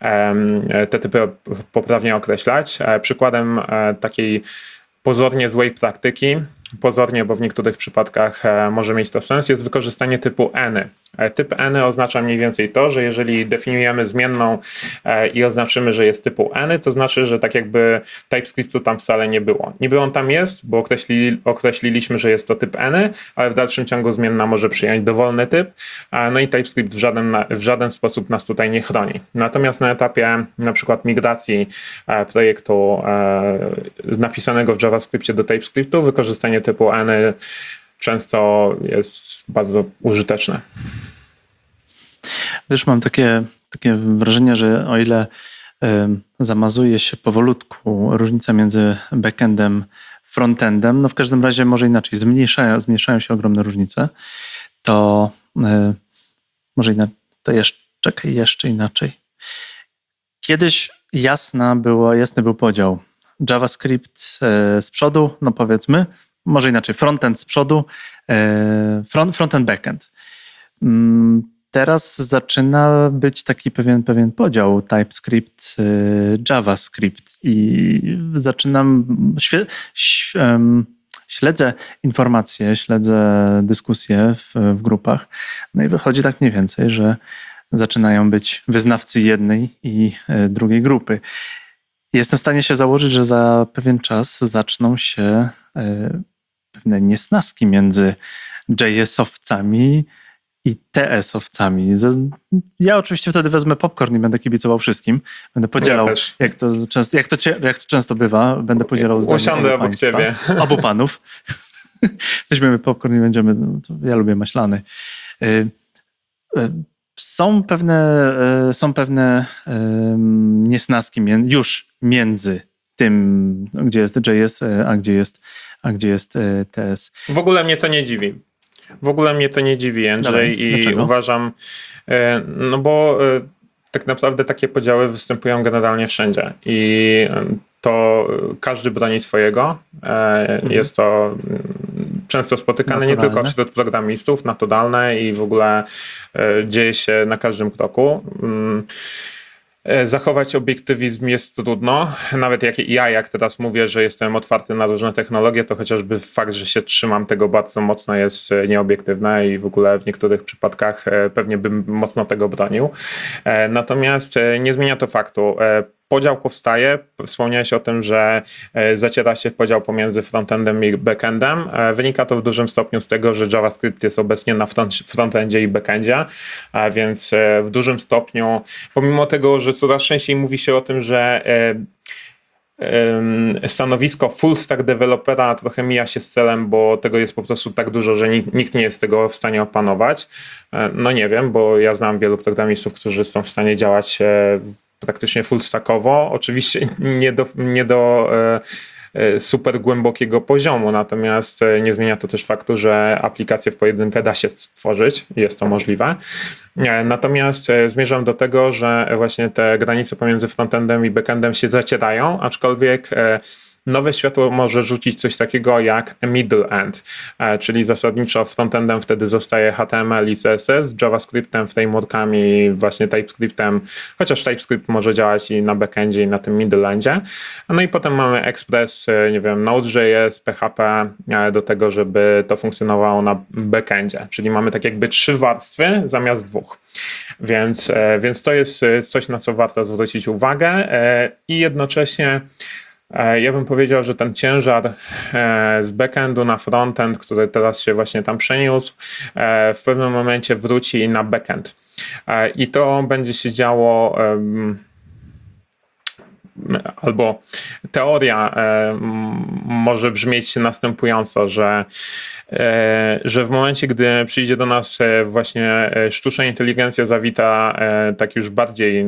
te typy poprawnie określać. Przykładem takiej pozornie złej praktyki, pozornie, bo w niektórych przypadkach może mieć to sens, jest wykorzystanie typu any. Typ any oznacza mniej więcej to, że jeżeli definiujemy zmienną i oznaczymy, że jest typu any, to znaczy, że tak jakby TypeScriptu tam wcale nie było. Niby on tam jest, bo określili, określiliśmy, że jest to typ any, ale w dalszym ciągu zmienna może przyjąć dowolny typ, no i TypeScript w żaden, w żaden sposób nas tutaj nie chroni. Natomiast na etapie na przykład migracji projektu napisanego w JavaScriptie do TypeScriptu wykorzystanie typu any często jest bardzo użyteczne. Wiesz, mam takie, takie wrażenie, że o ile y, zamazuje się powolutku różnica między backendem, frontendem, no w każdym razie może inaczej, zmniejszają, zmniejszają się ogromne różnice, to y, może inaczej, to jeszcze, czekaj, jeszcze inaczej. Kiedyś jasna była, jasny był podział. JavaScript y, z przodu, no powiedzmy, może inaczej, frontend z przodu, front, frontend, backend. Teraz zaczyna być taki pewien, pewien podział TypeScript, JavaScript i zaczynam, świe, śledzę informacje, śledzę dyskusje w, w grupach, no i wychodzi tak mniej więcej, że zaczynają być wyznawcy jednej i drugiej grupy. Jestem w stanie się założyć, że za pewien czas zaczną się pewne niesnaski między J S-owcami i T S-owcami. Ja oczywiście wtedy wezmę popcorn i będę kibicował wszystkim. Będę podzielał, ja jak, to często, jak, to, jak to często bywa, będę podzielał zdanie Usiądę obok ciebie. Obu panów. Weźmiemy popcorn i będziemy... No, ja lubię maślany. Są pewne, są pewne niesnaski już między tym, gdzie jest J S, a gdzie jest, a gdzie jest T S. W ogóle mnie to nie dziwi. W ogóle mnie to nie dziwi, Andrzej. Dawaj, i dlaczego? Uważam, no bo tak naprawdę takie podziały występują generalnie wszędzie i to każdy broni swojego. Mhm. Jest to często spotykane naturalne. Nie tylko wśród programistów, naturalne i w ogóle dzieje się na każdym kroku. Zachować obiektywizm jest trudno. Nawet jak ja, jak teraz mówię, że jestem otwarty na różne technologie, to chociażby fakt, że się trzymam tego bardzo mocno jest nieobiektywne i w ogóle w niektórych przypadkach pewnie bym mocno tego bronił. Natomiast nie zmienia to faktu. Podział powstaje. Wspomniałeś o tym, że zaciera się podział pomiędzy frontendem i backendem. Wynika to w dużym stopniu z tego, że JavaScript jest obecnie na front, frontendzie i backendzie, a więc w dużym stopniu, pomimo tego, że coraz częściej mówi się o tym, że stanowisko full stack dewelopera trochę mija się z celem, bo tego jest po prostu tak dużo, że nikt, nikt nie jest tego w stanie opanować. No nie wiem, bo ja znam wielu programistów, którzy są w stanie działać praktycznie full stackowo. Oczywiście nie do, nie do super głębokiego poziomu, natomiast nie zmienia to też faktu, że aplikację w pojedynkę da się stworzyć, jest to możliwe. Natomiast zmierzam do tego, że właśnie te granice pomiędzy frontendem i backendem się zacierają, aczkolwiek nowe światło może rzucić coś takiego jak middle end, czyli zasadniczo frontendem wtedy zostaje H T M L i C S S, JavaScriptem, frameworkami, właśnie TypeScriptem, chociaż TypeScript może działać i na backendzie, i na tym middle endzie. No i potem mamy Express, nie wiem, Node.js, P H P do tego, żeby to funkcjonowało na backendzie, czyli mamy tak jakby trzy warstwy zamiast dwóch. Więc, więc to jest coś, na co warto zwrócić uwagę i jednocześnie ja bym powiedział, że ten ciężar z backendu na frontend, który teraz się właśnie tam przeniósł, w pewnym momencie wróci na backend. I to będzie się działo, albo teoria może brzmieć następująco, że że w momencie, gdy przyjdzie do nas właśnie sztuczna inteligencja zawita tak już bardziej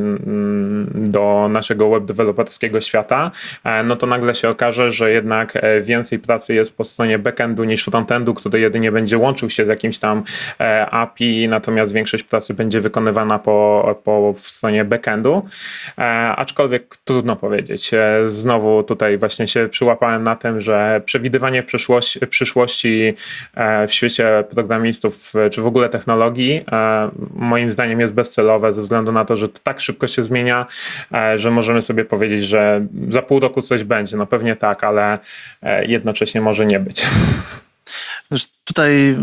do naszego web deweloperskiego świata, no to nagle się okaże, że jednak więcej pracy jest po stronie backendu niż frontendu, który jedynie będzie łączył się z jakimś tam A P I, natomiast większość pracy będzie wykonywana po, po stronie backendu. Aczkolwiek trudno powiedzieć. Znowu tutaj właśnie się przyłapałem na tym, że przewidywanie w przyszłości, przyszłości w świecie programistów, czy w ogóle technologii, moim zdaniem jest bezcelowe ze względu na to, że to tak szybko się zmienia, że możemy sobie powiedzieć, że za pół roku coś będzie. No pewnie tak, ale jednocześnie może nie być. Wiesz, tutaj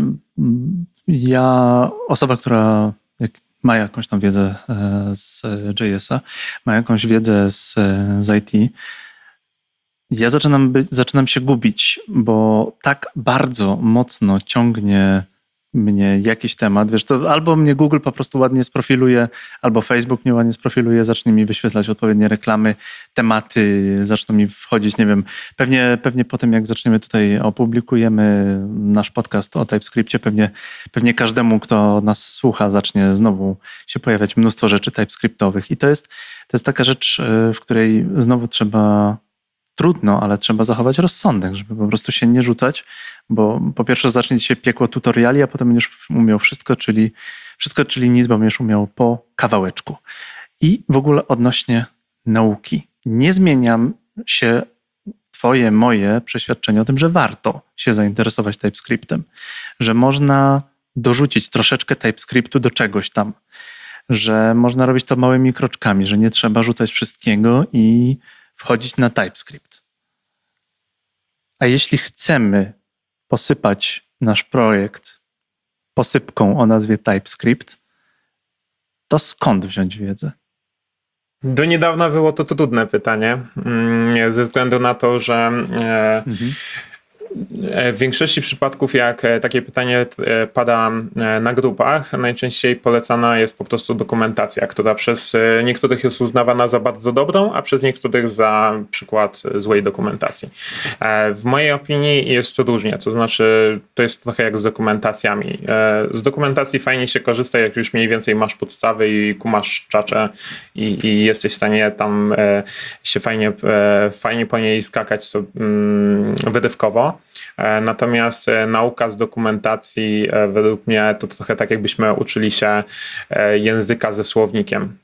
ja, osoba, która ma jakąś tam wiedzę z J S a, ma jakąś wiedzę z, z I T, ja zaczynam, być, zaczynam się gubić, bo tak bardzo mocno ciągnie mnie jakiś temat. Wiesz, to albo mnie Google po prostu ładnie sprofiluje, albo Facebook mnie ładnie sprofiluje, zacznie mi wyświetlać odpowiednie reklamy, tematy, zaczną mi wchodzić, nie wiem, pewnie, pewnie po tym jak zaczniemy tutaj, opublikujemy nasz podcast o TypeScriptie, pewnie, pewnie każdemu, kto nas słucha, zacznie znowu się pojawiać mnóstwo rzeczy TypeScriptowych i to jest, to jest taka rzecz, w której znowu trzeba trudno, ale trzeba zachować rozsądek, żeby po prostu się nie rzucać, bo po pierwsze zacznie się piekło tutoriali, a potem będziesz umiał wszystko, czyli wszystko, czyli nic, bo będziesz umiał po kawałeczku. I w ogóle odnośnie nauki. Nie zmieniam się twoje, moje przeświadczenie o tym, że warto się zainteresować TypeScriptem, że można dorzucić troszeczkę TypeScriptu do czegoś tam, że można robić to małymi kroczkami, że nie trzeba rzucać wszystkiego i wchodzić na TypeScript. A jeśli chcemy posypać nasz projekt posypką o nazwie TypeScript, to skąd wziąć wiedzę? Do niedawna było to trudne pytanie, ze względu na to, że mhm. w większości przypadków, jak takie pytanie pada na grupach, najczęściej polecana jest po prostu dokumentacja, która przez niektórych jest uznawana za bardzo dobrą, a przez niektórych za przykład złej dokumentacji. W mojej opinii jest to różnie, to znaczy to jest trochę jak z dokumentacjami. Z dokumentacji fajnie się korzysta, jak już mniej więcej masz podstawy i kumasz czacze i, i jesteś w stanie tam się fajnie, fajnie po niej skakać sobie wyrywkowo. Natomiast nauka z dokumentacji według mnie to trochę tak jakbyśmy uczyli się języka ze słownikiem.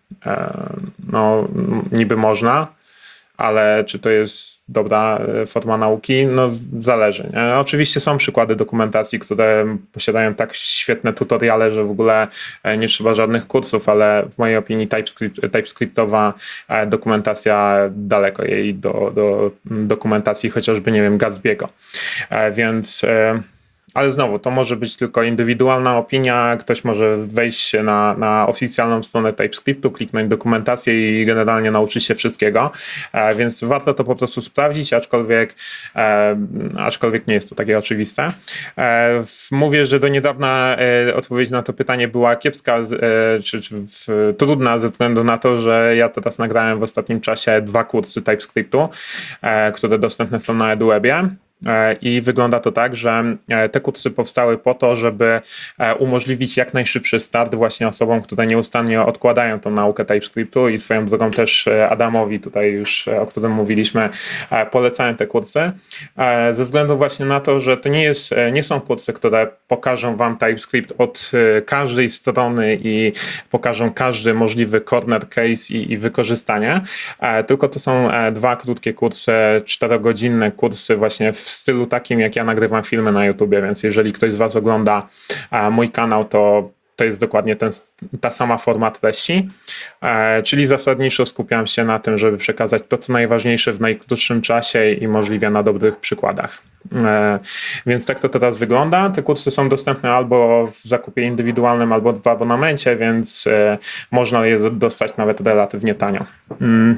No niby można, ale czy to jest dobra forma nauki? No zależy. Nie? Oczywiście są przykłady dokumentacji, które posiadają tak świetne tutoriale, że w ogóle nie trzeba żadnych kursów, ale w mojej opinii TypeScript, TypeScriptowa dokumentacja daleko jej do, do dokumentacji chociażby, nie wiem, Gatsby'ego. Więc Ale znowu, to może być tylko indywidualna opinia, ktoś może wejść na, na oficjalną stronę TypeScriptu, kliknąć dokumentację i generalnie nauczyć się wszystkiego, e, więc warto to po prostu sprawdzić, aczkolwiek, e, aczkolwiek nie jest to takie oczywiste. E, mówię, że do niedawna e, odpowiedź na to pytanie była kiepska, z, e, czy, czy w, trudna ze względu na to, że ja teraz nagrałem w ostatnim czasie dwa kursy TypeScriptu, e, które dostępne są na EduWebie. I wygląda to tak, że te kursy powstały po to, żeby umożliwić jak najszybszy start właśnie osobom, które nieustannie odkładają tą naukę TypeScriptu i swoją drogą też Adamowi tutaj już, o którym mówiliśmy, polecałem te kursy. Ze względu właśnie na to, że to nie, jest, nie są kursy, które pokażą wam TypeScript od każdej strony i pokażą każdy możliwy corner case i, i wykorzystanie, tylko to są dwa krótkie kursy, czterogodzinne kursy właśnie w stylu takim, jak ja nagrywam filmy na YouTubie, więc jeżeli ktoś z was ogląda mój kanał, to to jest dokładnie ten, ta sama forma treści, e, czyli zasadniczo skupiam się na tym, żeby przekazać to, co najważniejsze w najkrótszym czasie i możliwie na dobrych przykładach. E, więc tak to teraz wygląda. Te kursy są dostępne albo w zakupie indywidualnym, albo w abonamencie, więc e, można je dostać nawet relatywnie tanio. Mm.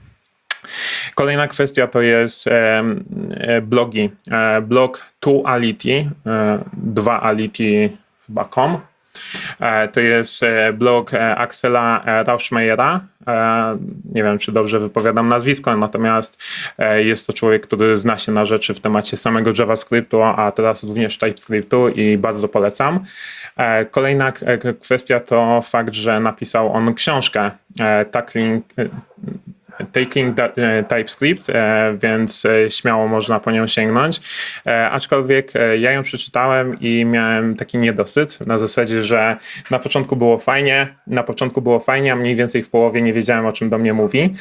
Kolejna kwestia to jest e, blogi. E, blog two ality, e, dwa ality chyba com. E, to jest blog Axela Rauschmeyera. E, nie wiem, czy dobrze wypowiadam nazwisko, natomiast e, jest to człowiek, który zna się na rzeczy w temacie samego JavaScriptu, a teraz również TypeScriptu i bardzo polecam. E, kolejna k- kwestia to fakt, że napisał on książkę e, Tackling Taking TypeScript, więc śmiało można po nią sięgnąć. Aczkolwiek ja ją przeczytałem i miałem taki niedosyt na zasadzie, że na początku było fajnie, na początku było fajnie, a mniej więcej w połowie nie wiedziałem, o czym do mnie mówi.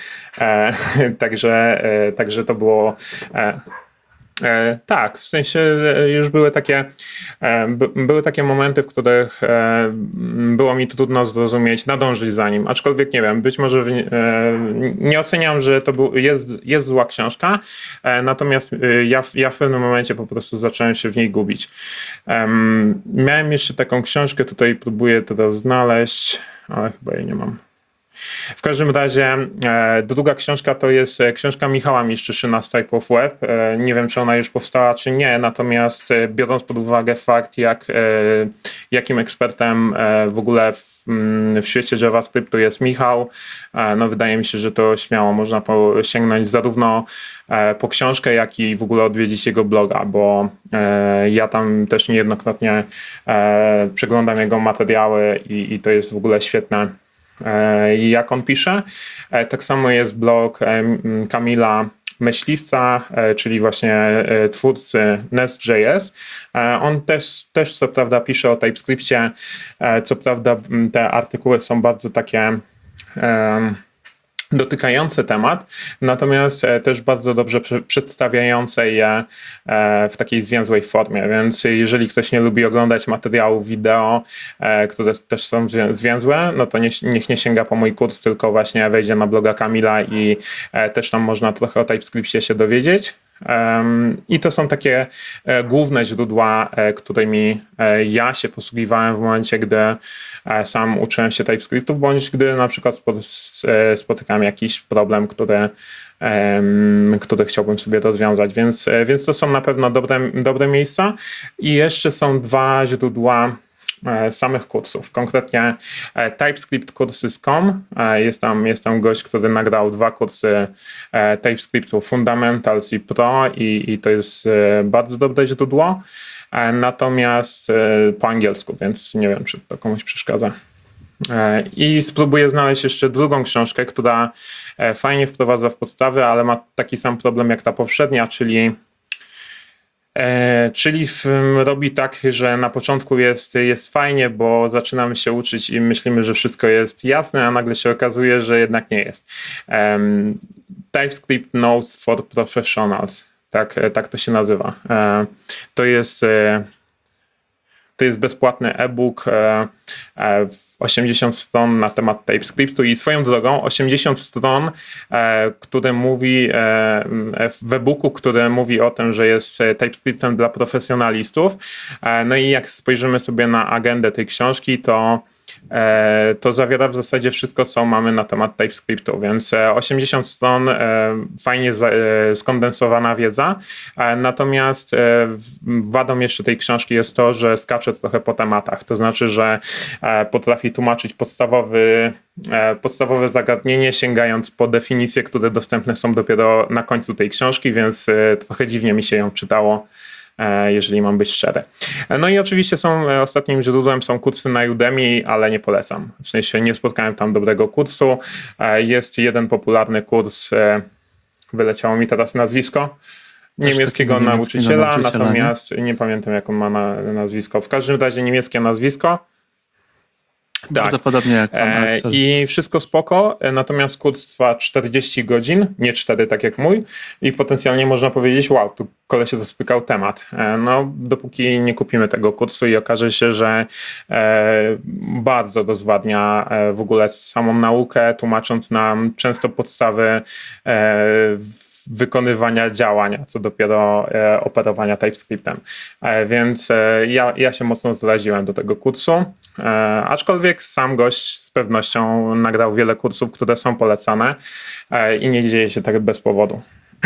Także, także to było... E, tak, w sensie już były takie, e, by, były takie momenty, w których e, było mi trudno zrozumieć, nadążyć za nim, aczkolwiek nie wiem, być może w, e, nie oceniam, że to był, jest, jest zła książka, e, natomiast e, ja, ja w pewnym momencie po prostu zacząłem się w niej gubić. E, miałem jeszcze taką książkę, tutaj próbuję to znaleźć, ale chyba jej nie mam. W każdym razie e, druga książka to jest książka Michała Miszczyszyna z Type of Web. E, nie wiem, czy ona już powstała, czy nie, natomiast e, biorąc pod uwagę fakt, jak, e, jakim ekspertem e, w ogóle w, w świecie JavaScriptu jest Michał, e, no wydaje mi się, że to śmiało można po, sięgnąć zarówno e, po książkę, jak i w ogóle odwiedzić jego bloga, bo e, ja tam też niejednokrotnie e, przeglądam jego materiały i, i to jest w ogóle świetne, jak on pisze. Tak samo jest blog Kamila Myśliwca, czyli właśnie twórcy Nest.js. On też, też co prawda pisze o TypeScriptie, co prawda te artykuły są bardzo takie um, dotykające temat, natomiast też bardzo dobrze przedstawiające je w takiej zwięzłej formie, więc jeżeli ktoś nie lubi oglądać materiałów wideo, które też są zwięzłe, no to niech nie sięga po mój kurs, tylko właśnie wejdzie na bloga Kamila i też tam można trochę o TypeScriptie się dowiedzieć. I to są takie główne źródła, którymi ja się posługiwałem w momencie, gdy sam uczyłem się TypeScriptu, bądź gdy na przykład spotykam jakiś problem, który, który chciałbym sobie rozwiązać, więc, więc to są na pewno dobre, dobre miejsca. I jeszcze są dwa źródła samych kursów, konkretnie TypeScript Courses kropka com. Jest tam, jest tam gość, który nagrał dwa kursy TypeScriptu Fundamentals i Pro i, i to jest bardzo dobre źródło, natomiast po angielsku, więc nie wiem, czy to komuś przeszkadza. I spróbuję znaleźć jeszcze drugą książkę, która fajnie wprowadza w podstawy, ale ma taki sam problem jak ta poprzednia, czyli E, czyli w, robi tak, że na początku jest, jest fajnie, bo zaczynamy się uczyć i myślimy, że wszystko jest jasne, a nagle się okazuje, że jednak nie jest. Um, TypeScript Notes for Professionals, tak, tak to się nazywa. E, to jest... E, To jest bezpłatny e-book, e, e, osiemdziesiąt stron na temat TypeScriptu i swoją drogą osiemdziesiąt stron, e, które mówi e, w e-booku, które mówi o tym, że jest TypeScriptem dla profesjonalistów. E, no i jak spojrzymy sobie na agendę tej książki, to e, to zawiera w zasadzie wszystko, co mamy na temat TypeScriptu, więc osiemdziesiąt stron, e, fajnie za, e, skondensowana wiedza, e, natomiast e, wadą jeszcze tej książki jest to, że skacze trochę po tematach, to znaczy, że e, potrafi tłumaczyć podstawowy, e, podstawowe zagadnienie, sięgając po definicje, które dostępne są dopiero na końcu tej książki, więc e, trochę dziwnie mi się ją czytało, jeżeli mam być szczery. No i oczywiście są, ostatnim źródłem są kursy na Udemy, ale nie polecam. W sensie nie spotkałem tam dobrego kursu. Jest jeden popularny kurs, wyleciało mi teraz nazwisko, Też niemieckiego nauczyciela, nauczyciela, natomiast nie? nie pamiętam, jak on ma na, nazwisko. W każdym razie niemieckie nazwisko. Bardzo tak. Podobnie jak pan Axel. I wszystko spoko, natomiast kurs trwa czterdzieści godzin, nie cztery tak jak mój i potencjalnie można powiedzieć, wow, tu koleś rozpykał temat. No, dopóki nie kupimy tego kursu i okaże się, że e, bardzo rozwadnia w ogóle samą naukę, tłumacząc nam często podstawy e, wykonywania działania, co dopiero e, operowania TypeScriptem. E, więc e, ja, ja się mocno zraziłem do tego kursu, e, aczkolwiek sam gość z pewnością nagrał wiele kursów, które są polecane e, i nie dzieje się tak bez powodu.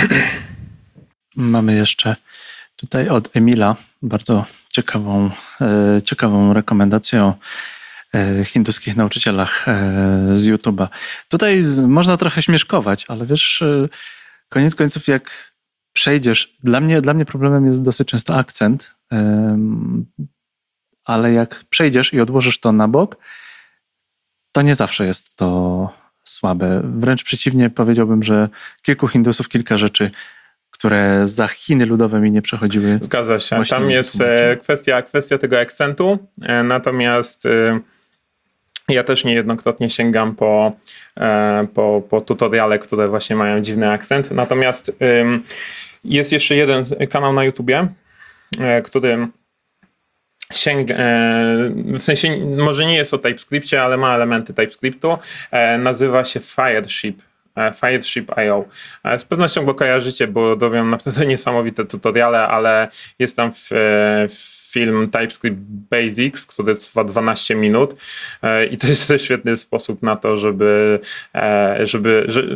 Mamy jeszcze tutaj od Emila bardzo ciekawą, e, ciekawą rekomendację o e, hinduskich nauczycielach e, z YouTube'a. Tutaj można trochę śmieszkować, ale wiesz, e, koniec końców, jak przejdziesz, dla mnie, dla mnie problemem jest dosyć często akcent, um, ale jak przejdziesz i odłożysz to na bok, to nie zawsze jest to słabe. Wręcz przeciwnie, powiedziałbym, że kilku Hindusów kilka rzeczy, które za Chiny ludowe mi nie przechodziły. Zgadza się. Tam jest kwestia, kwestia tego akcentu, natomiast ja też niejednokrotnie sięgam po, po, po tutoriale, które właśnie mają dziwny akcent. Natomiast jest jeszcze jeden kanał na YouTubie, który sięga, w sensie może nie jest o TypeScriptie, ale ma elementy TypeScriptu. Nazywa się Fireship. Fireship kropka i o. Z pewnością go kojarzycie, bo robią naprawdę niesamowite tutoriale, ale jest tam w, w film TypeScript Basics, który trwa dwanaście minut i to jest świetny sposób na to, żeby, żeby że,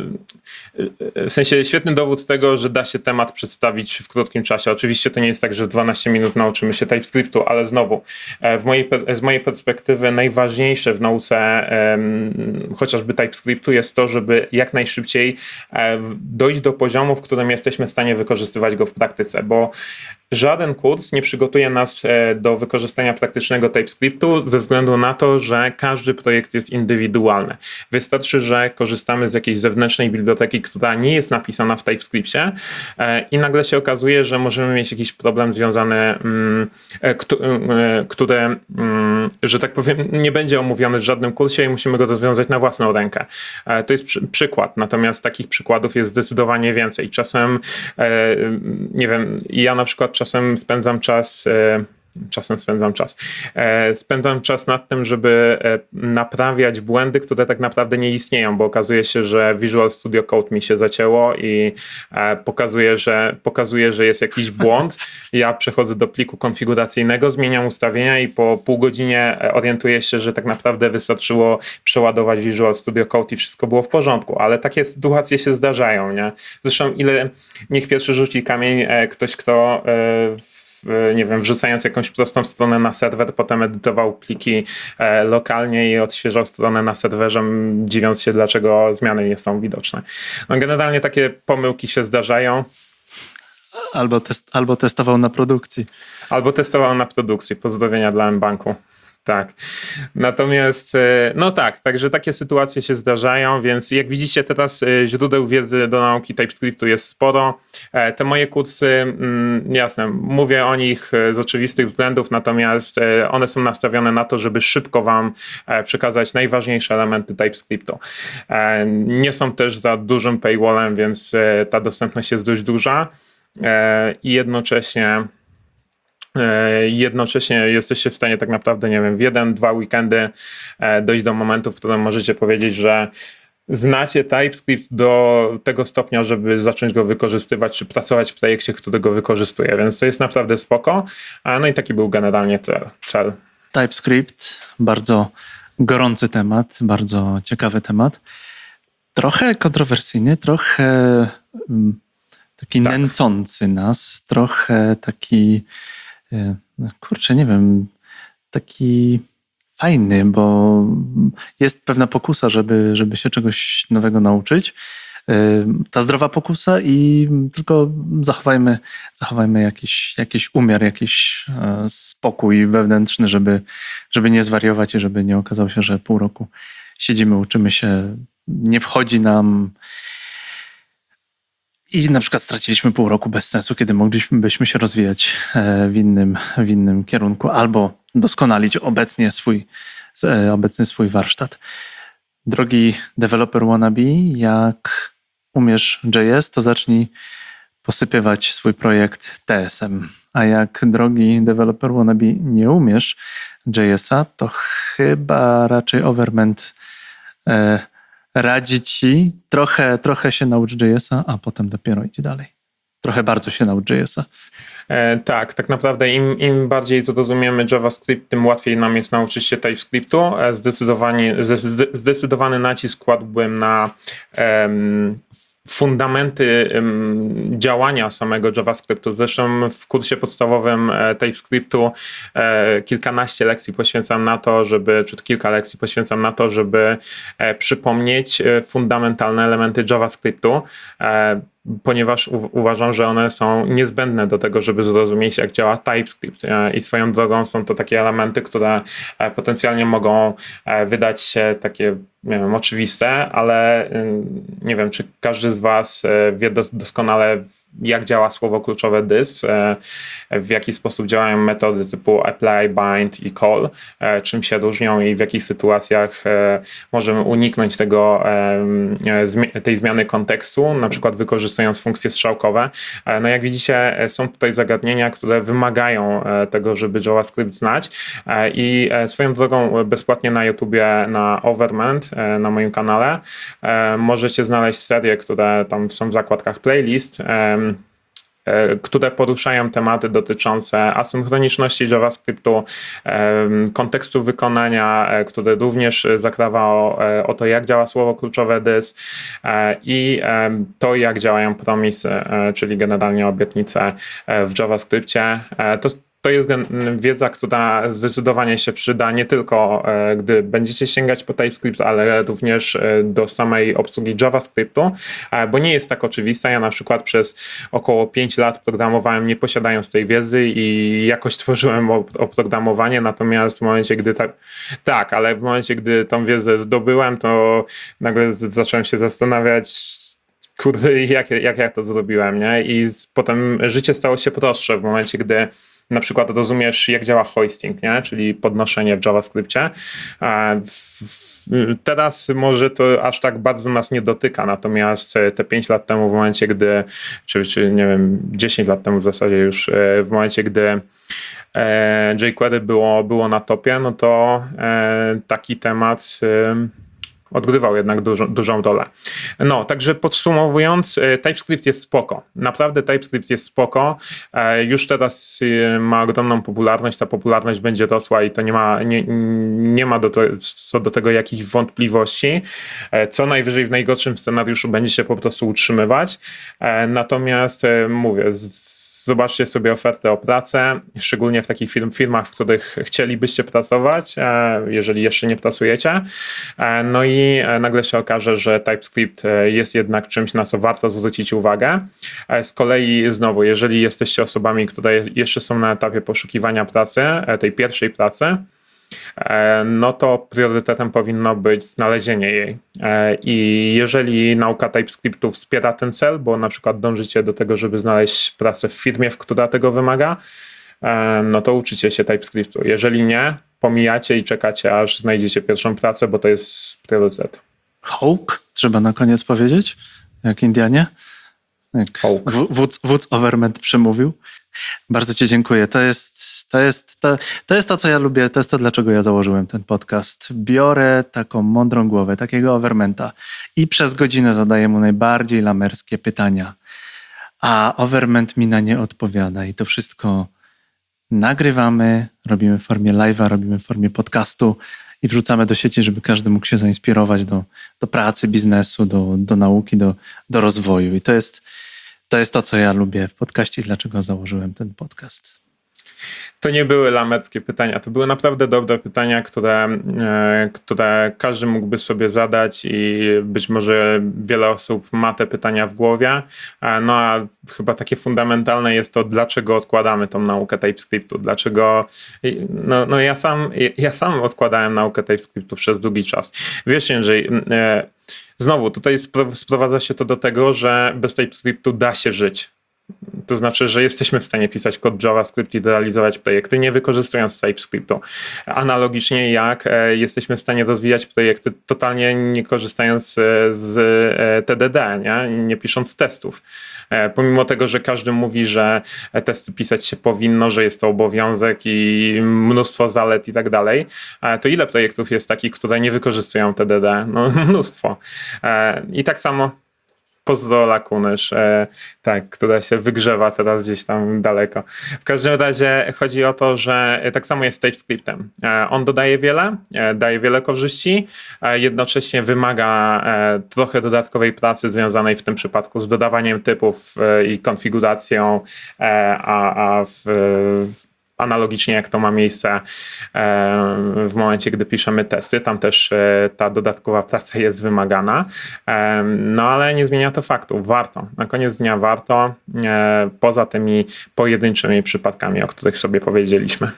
w sensie świetny dowód tego, że da się temat przedstawić w krótkim czasie. Oczywiście to nie jest tak, że w dwanaście minut nauczymy się TypeScriptu, ale znowu w mojej, z mojej perspektywy najważniejsze w nauce chociażby TypeScriptu jest to, żeby jak najszybciej dojść do poziomu, w którym jesteśmy w stanie wykorzystywać go w praktyce, bo żaden kurs nie przygotuje nas do wykorzystania praktycznego TypeScriptu ze względu na to, że każdy projekt jest indywidualny. Wystarczy, że korzystamy z jakiejś zewnętrznej biblioteki, która nie jest napisana w TypeScriptie i nagle się okazuje, że możemy mieć jakiś problem związany, który, że tak powiem, nie będzie omówiony w żadnym kursie i musimy go rozwiązać na własną rękę. To jest przy, przykład, natomiast takich przykładów jest zdecydowanie więcej. Czasem, nie wiem, ja na przykład czasem spędzam czas Czasem spędzam czas. Spędzam czas nad tym, żeby naprawiać błędy, które tak naprawdę nie istnieją, bo okazuje się, że Visual Studio Code mi się zacięło i pokazuje, że, pokazuje, że jest jakiś błąd. Ja przechodzę do pliku konfiguracyjnego, zmieniam ustawienia i po pół godzinie orientuję się, że tak naprawdę wystarczyło przeładować Visual Studio Code i wszystko było w porządku, ale takie sytuacje się zdarzają, nie? Zresztą ile, niech pierwszy rzuci kamień ktoś, kto nie wiem, wrzucając jakąś prostą stronę na serwer, potem edytował pliki e, lokalnie i odświeżał stronę na serwerze, dziwiąc się, dlaczego zmiany nie są widoczne. No, generalnie takie pomyłki się zdarzają. Albo, test, albo testował na produkcji. Albo testował na produkcji. Pozdrowienia dla mBanku. Tak. Natomiast, no tak, także takie sytuacje się zdarzają, więc jak widzicie teraz źródeł wiedzy do nauki TypeScriptu jest sporo. Te moje kursy, jasne, mówię o nich z oczywistych względów, natomiast one są nastawione na to, żeby szybko wam przekazać najważniejsze elementy TypeScriptu. Nie są też za dużym paywallem, więc ta dostępność jest dość duża i jednocześnie jednocześnie jesteście w stanie tak naprawdę, nie wiem, w jeden, dwa weekendy dojść do momentu, w którym możecie powiedzieć, że znacie TypeScript do tego stopnia, żeby zacząć go wykorzystywać, czy pracować w projekcie, który go wykorzystuje, więc to jest naprawdę spoko. No i taki był generalnie cel. cel. TypeScript, bardzo gorący temat, bardzo ciekawy temat. Trochę kontrowersyjny, trochę mm, taki Tak. nęcący nas, trochę taki, e, no kurczę, nie wiem, taki fajny, bo jest pewna pokusa, żeby, żeby się czegoś nowego nauczyć. E, Ta zdrowa pokusa i tylko zachowajmy, zachowajmy jakiś, jakiś umiar, jakiś e, spokój wewnętrzny, żeby, żeby nie zwariować i żeby nie okazało się, że pół roku siedzimy, uczymy się, nie wchodzi nam i na przykład straciliśmy pół roku bez sensu, kiedy moglibyśmy się rozwijać w innym, w innym kierunku albo doskonalić obecnie swój, obecny swój warsztat. Drogi developer wannabe, jak umiesz J S, to zacznij posypywać swój projekt T S em. A jak drogi developer wannabe nie umiesz J S a, to chyba raczej Overment e, radzi ci trochę, trochę się naucz J S a, a potem dopiero idź dalej. Trochę bardzo się naucz J S a. E, tak, tak naprawdę im, im bardziej zrozumiemy JavaScript, tym łatwiej nam jest nauczyć się TypeScriptu. E, zdecydowanie, zde, zdecydowany nacisk kładłbym na em, fundamenty um, działania samego JavaScriptu. Zresztą w kursie podstawowym e, TypeScriptu e, kilkanaście lekcji poświęcam na to, żeby, czy kilka lekcji poświęcam na to, żeby e, przypomnieć e, fundamentalne elementy JavaScriptu, e, ponieważ u- uważam, że one są niezbędne do tego, żeby zrozumieć, jak działa TypeScript. E, I swoją drogą są to takie elementy, które e, potencjalnie mogą e, wydać się takie, nie wiem, oczywiste, ale y, nie wiem, czy każdy z was e, wie dos- doskonale, jak działa słowo kluczowe this, e, w jaki sposób działają metody typu apply, bind i call, e, czym się różnią i w jakich sytuacjach e, możemy uniknąć tego, e, zmi- tej zmiany kontekstu, na przykład wykorzystując funkcje strzałkowe. E, no jak widzicie, e, są tutaj zagadnienia, które wymagają e, tego, żeby JavaScript znać e, i e, swoją drogą bezpłatnie na YouTubie, na Overment, e, na moim kanale, e, możecie znaleźć serię, które tam są w zakładkach playlist, e, które poruszają tematy dotyczące asynchroniczności JavaScriptu, kontekstu wykonania, który również zakrawa o, o to, jak działa słowo kluczowe this i to, jak działają promisy, czyli generalnie obietnice w JavaScripcie. To To jest wiedza, która zdecydowanie się przyda nie tylko, e, gdy będziecie sięgać po TypeScript, ale również e, do samej obsługi JavaScriptu, e, bo nie jest tak oczywista. Ja na przykład przez około pięć lat programowałem, nie posiadając tej wiedzy i jakoś tworzyłem oprogramowanie, natomiast w momencie, gdy tak, tak, ale w momencie, gdy tą wiedzę zdobyłem, to nagle z- zacząłem się zastanawiać, kurde, jak, jak ja to zrobiłem, nie? I z- potem życie stało się prostsze w momencie, gdy na przykład rozumiesz, jak działa hoisting, nie? Czyli podnoszenie w JavaScriptie. W- w- Teraz może to aż tak bardzo nas nie dotyka, natomiast te pięć lat temu, w momencie, gdy, czy, czy nie wiem, dziesięć lat temu w zasadzie już, e, w momencie, gdy e, jQuery było, było na topie, no to e, taki temat e, odgrywał jednak dużą, dużą rolę. No, także podsumowując, e, TypeScript jest spoko. Naprawdę TypeScript jest spoko. E, Już teraz e, ma ogromną popularność. Ta popularność będzie rosła i to nie ma, nie, nie ma do to, co do tego jakichś wątpliwości. E, Co najwyżej w najgorszym scenariuszu będzie się po prostu utrzymywać. E, Natomiast e, mówię, z, zobaczcie sobie ofertę o pracę, szczególnie w takich firm, firmach, w których chcielibyście pracować, e, jeżeli jeszcze nie pracujecie. E, No i e, nagle się okaże, że TypeScript e, jest jednak czymś, na co warto zwrócić uwagę. E, Z kolei znowu, jeżeli jesteście osobami, które jeszcze są na etapie poszukiwania pracy, e, tej pierwszej pracy, e, no to priorytetem powinno być znalezienie jej. E, I jeżeli nauka TypeScriptu wspiera ten cel, bo na przykład dążycie do tego, żeby znaleźć pracę w firmie, w która tego wymaga, e, no to uczycie się TypeScriptu. Jeżeli nie, pomijacie i czekacie, aż znajdziecie pierwszą pracę, bo to jest priorytet. Hołk, trzeba na koniec powiedzieć, jak Indianie. Jak Hołk. w- wódz, wódz Overment przemówił. Bardzo Ci dziękuję. To jest, to, jest, to, to jest to, co ja lubię. To jest to, dlaczego ja założyłem ten podcast. Biorę taką mądrą głowę, takiego overmenta i przez godzinę zadaję mu najbardziej lamerskie pytania. A overment mi na nie odpowiada. I to wszystko nagrywamy, robimy w formie live'a, robimy w formie podcastu i wrzucamy do sieci, żeby każdy mógł się zainspirować do, do pracy, biznesu, do, do nauki, do, do rozwoju. I to jest, to jest to, co ja lubię w podcaście i dlaczego założyłem ten podcast. To nie były lamerskie pytania, to były naprawdę dobre pytania, które, e, które każdy mógłby sobie zadać i być może wiele osób ma te pytania w głowie. E, no a chyba takie fundamentalne jest to, dlaczego odkładamy tą naukę TypeScriptu, dlaczego, no, no ja sam, ja sam odkładałem naukę TypeScriptu przez długi czas. Wiesz, Jędrzej, e, znowu tutaj sprowadza się to do tego, że bez TypeScriptu da się żyć. To znaczy, że jesteśmy w stanie pisać kod JavaScript i realizować projekty, nie wykorzystując TypeScriptu. Analogicznie jak jesteśmy w stanie rozwijać projekty totalnie nie korzystając z T D D, nie, nie pisząc testów. Pomimo tego, że każdy mówi, że testy pisać się powinno, że jest to obowiązek i mnóstwo zalet i tak dalej, to ile projektów jest takich, które nie wykorzystują T D D? No mnóstwo. I tak samo pozdro Lakunysz, e, tak, która się wygrzewa teraz gdzieś tam daleko. W każdym razie chodzi o to, że tak samo jest z TypeScriptem. E, on dodaje wiele, e, daje wiele korzyści, e, jednocześnie wymaga e, trochę dodatkowej pracy związanej w tym przypadku z dodawaniem typów e, i konfiguracją, e, a, a w, w analogicznie jak to ma miejsce w momencie, gdy piszemy testy, tam też ta dodatkowa praca jest wymagana, no ale nie zmienia to faktu, warto, na koniec dnia warto, poza tymi pojedynczymi przypadkami, o których sobie powiedzieliśmy.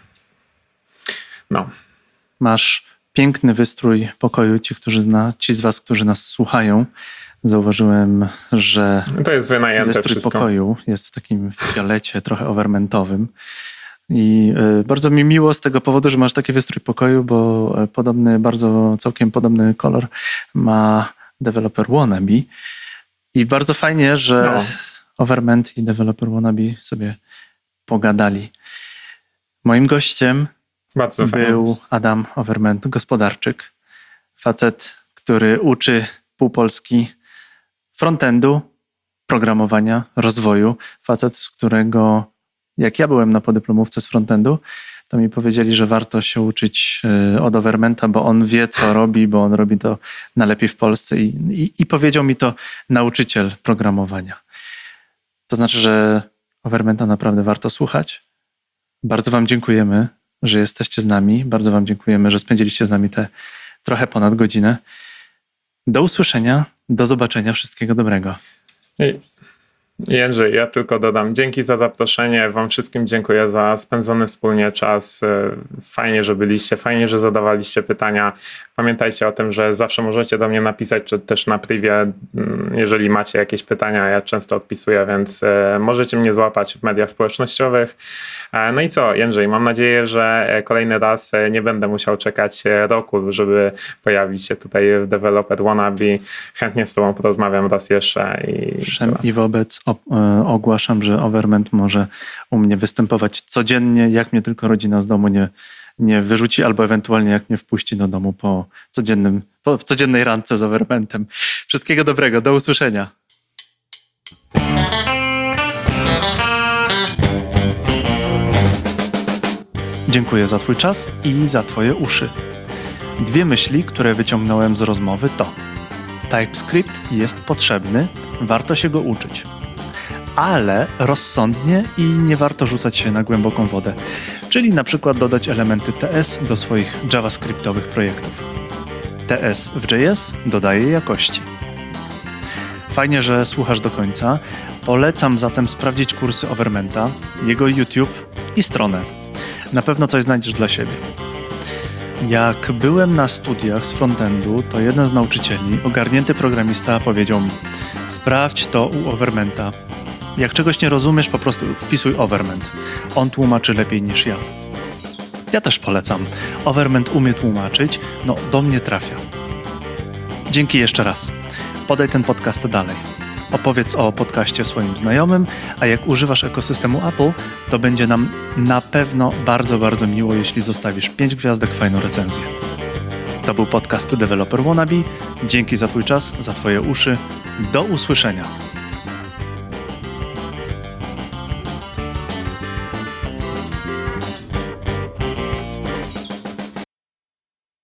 No. Masz piękny wystrój pokoju, ci, którzy zna, ci z was, którzy nas słuchają. Zauważyłem, że to jest wynajęte wystrój wszystko. pokoju jest w takim fiolecie trochę overmentowym. I bardzo mi miło z tego powodu, że masz taki wystrój pokoju, bo podobny, bardzo całkiem podobny kolor ma Developer Wannabe. I bardzo fajnie, że no. Overment i Developer Wannabe sobie pogadali. Moim gościem bardzo był fajnie. Adam Overment, gospodarczyk. Facet, który uczy pół Polski frontendu, programowania, rozwoju. Facet, z którego jak ja byłem na podyplomówce z frontendu, to mi powiedzieli, że warto się uczyć od Overmenta, bo on wie, co robi, bo on robi to najlepiej w Polsce i, i, i powiedział mi to nauczyciel programowania. To znaczy, że Overmenta naprawdę warto słuchać. Bardzo wam dziękujemy, że jesteście z nami. Bardzo wam dziękujemy, że spędziliście z nami te trochę ponad godzinę. Do usłyszenia, do zobaczenia, wszystkiego dobrego. I... Jędrzej, ja tylko dodam, dzięki za zaproszenie, wam wszystkim dziękuję za spędzony wspólnie czas, fajnie, że byliście, fajnie, że zadawaliście pytania. Pamiętajcie o tym, że zawsze możecie do mnie napisać, czy też na privie, jeżeli macie jakieś pytania, ja często odpisuję, więc możecie mnie złapać w mediach społecznościowych. No i co, Jędrzej, mam nadzieję, że kolejny raz nie będę musiał czekać roku, żeby pojawić się tutaj w Developer Wannabe. Chętnie z tobą porozmawiam raz jeszcze. I, Wszem i wobec o, e, ogłaszam, że Overment może u mnie występować codziennie, jak mnie tylko rodzina z domu nie, nie wyrzuci, albo ewentualnie jak mnie wpuści do domu po, codziennym, po codziennej randce z Overmentem. Wszystkiego dobrego, do usłyszenia. Dziękuję za twój czas i za twoje uszy. Dwie myśli, które wyciągnąłem z rozmowy to: TypeScript jest potrzebny, warto się go uczyć, ale rozsądnie i nie warto rzucać się na głęboką wodę, czyli na przykład dodać elementy T S do swoich javascriptowych projektów. T S w J S dodaje jakości. Fajnie, że słuchasz do końca. Polecam zatem sprawdzić kursy Overmenta, jego YouTube i stronę. Na pewno coś znajdziesz dla siebie. Jak byłem na studiach z frontendu, to jeden z nauczycieli, ogarnięty programista, powiedział mi: sprawdź to u Overmenta. Jak czegoś nie rozumiesz, po prostu wpisuj Overment. On tłumaczy lepiej niż ja. Ja też polecam. Overment umie tłumaczyć, no do mnie trafia. Dzięki jeszcze raz. Podaj ten podcast dalej. Opowiedz o podcaście swoim znajomym, a jak używasz ekosystemu Apple, to będzie nam na pewno bardzo, bardzo miło, jeśli zostawisz pięć gwiazdek, fajną recenzję. To był podcast Developer Wannabe. Dzięki za Twój czas, za Twoje uszy. Do usłyszenia.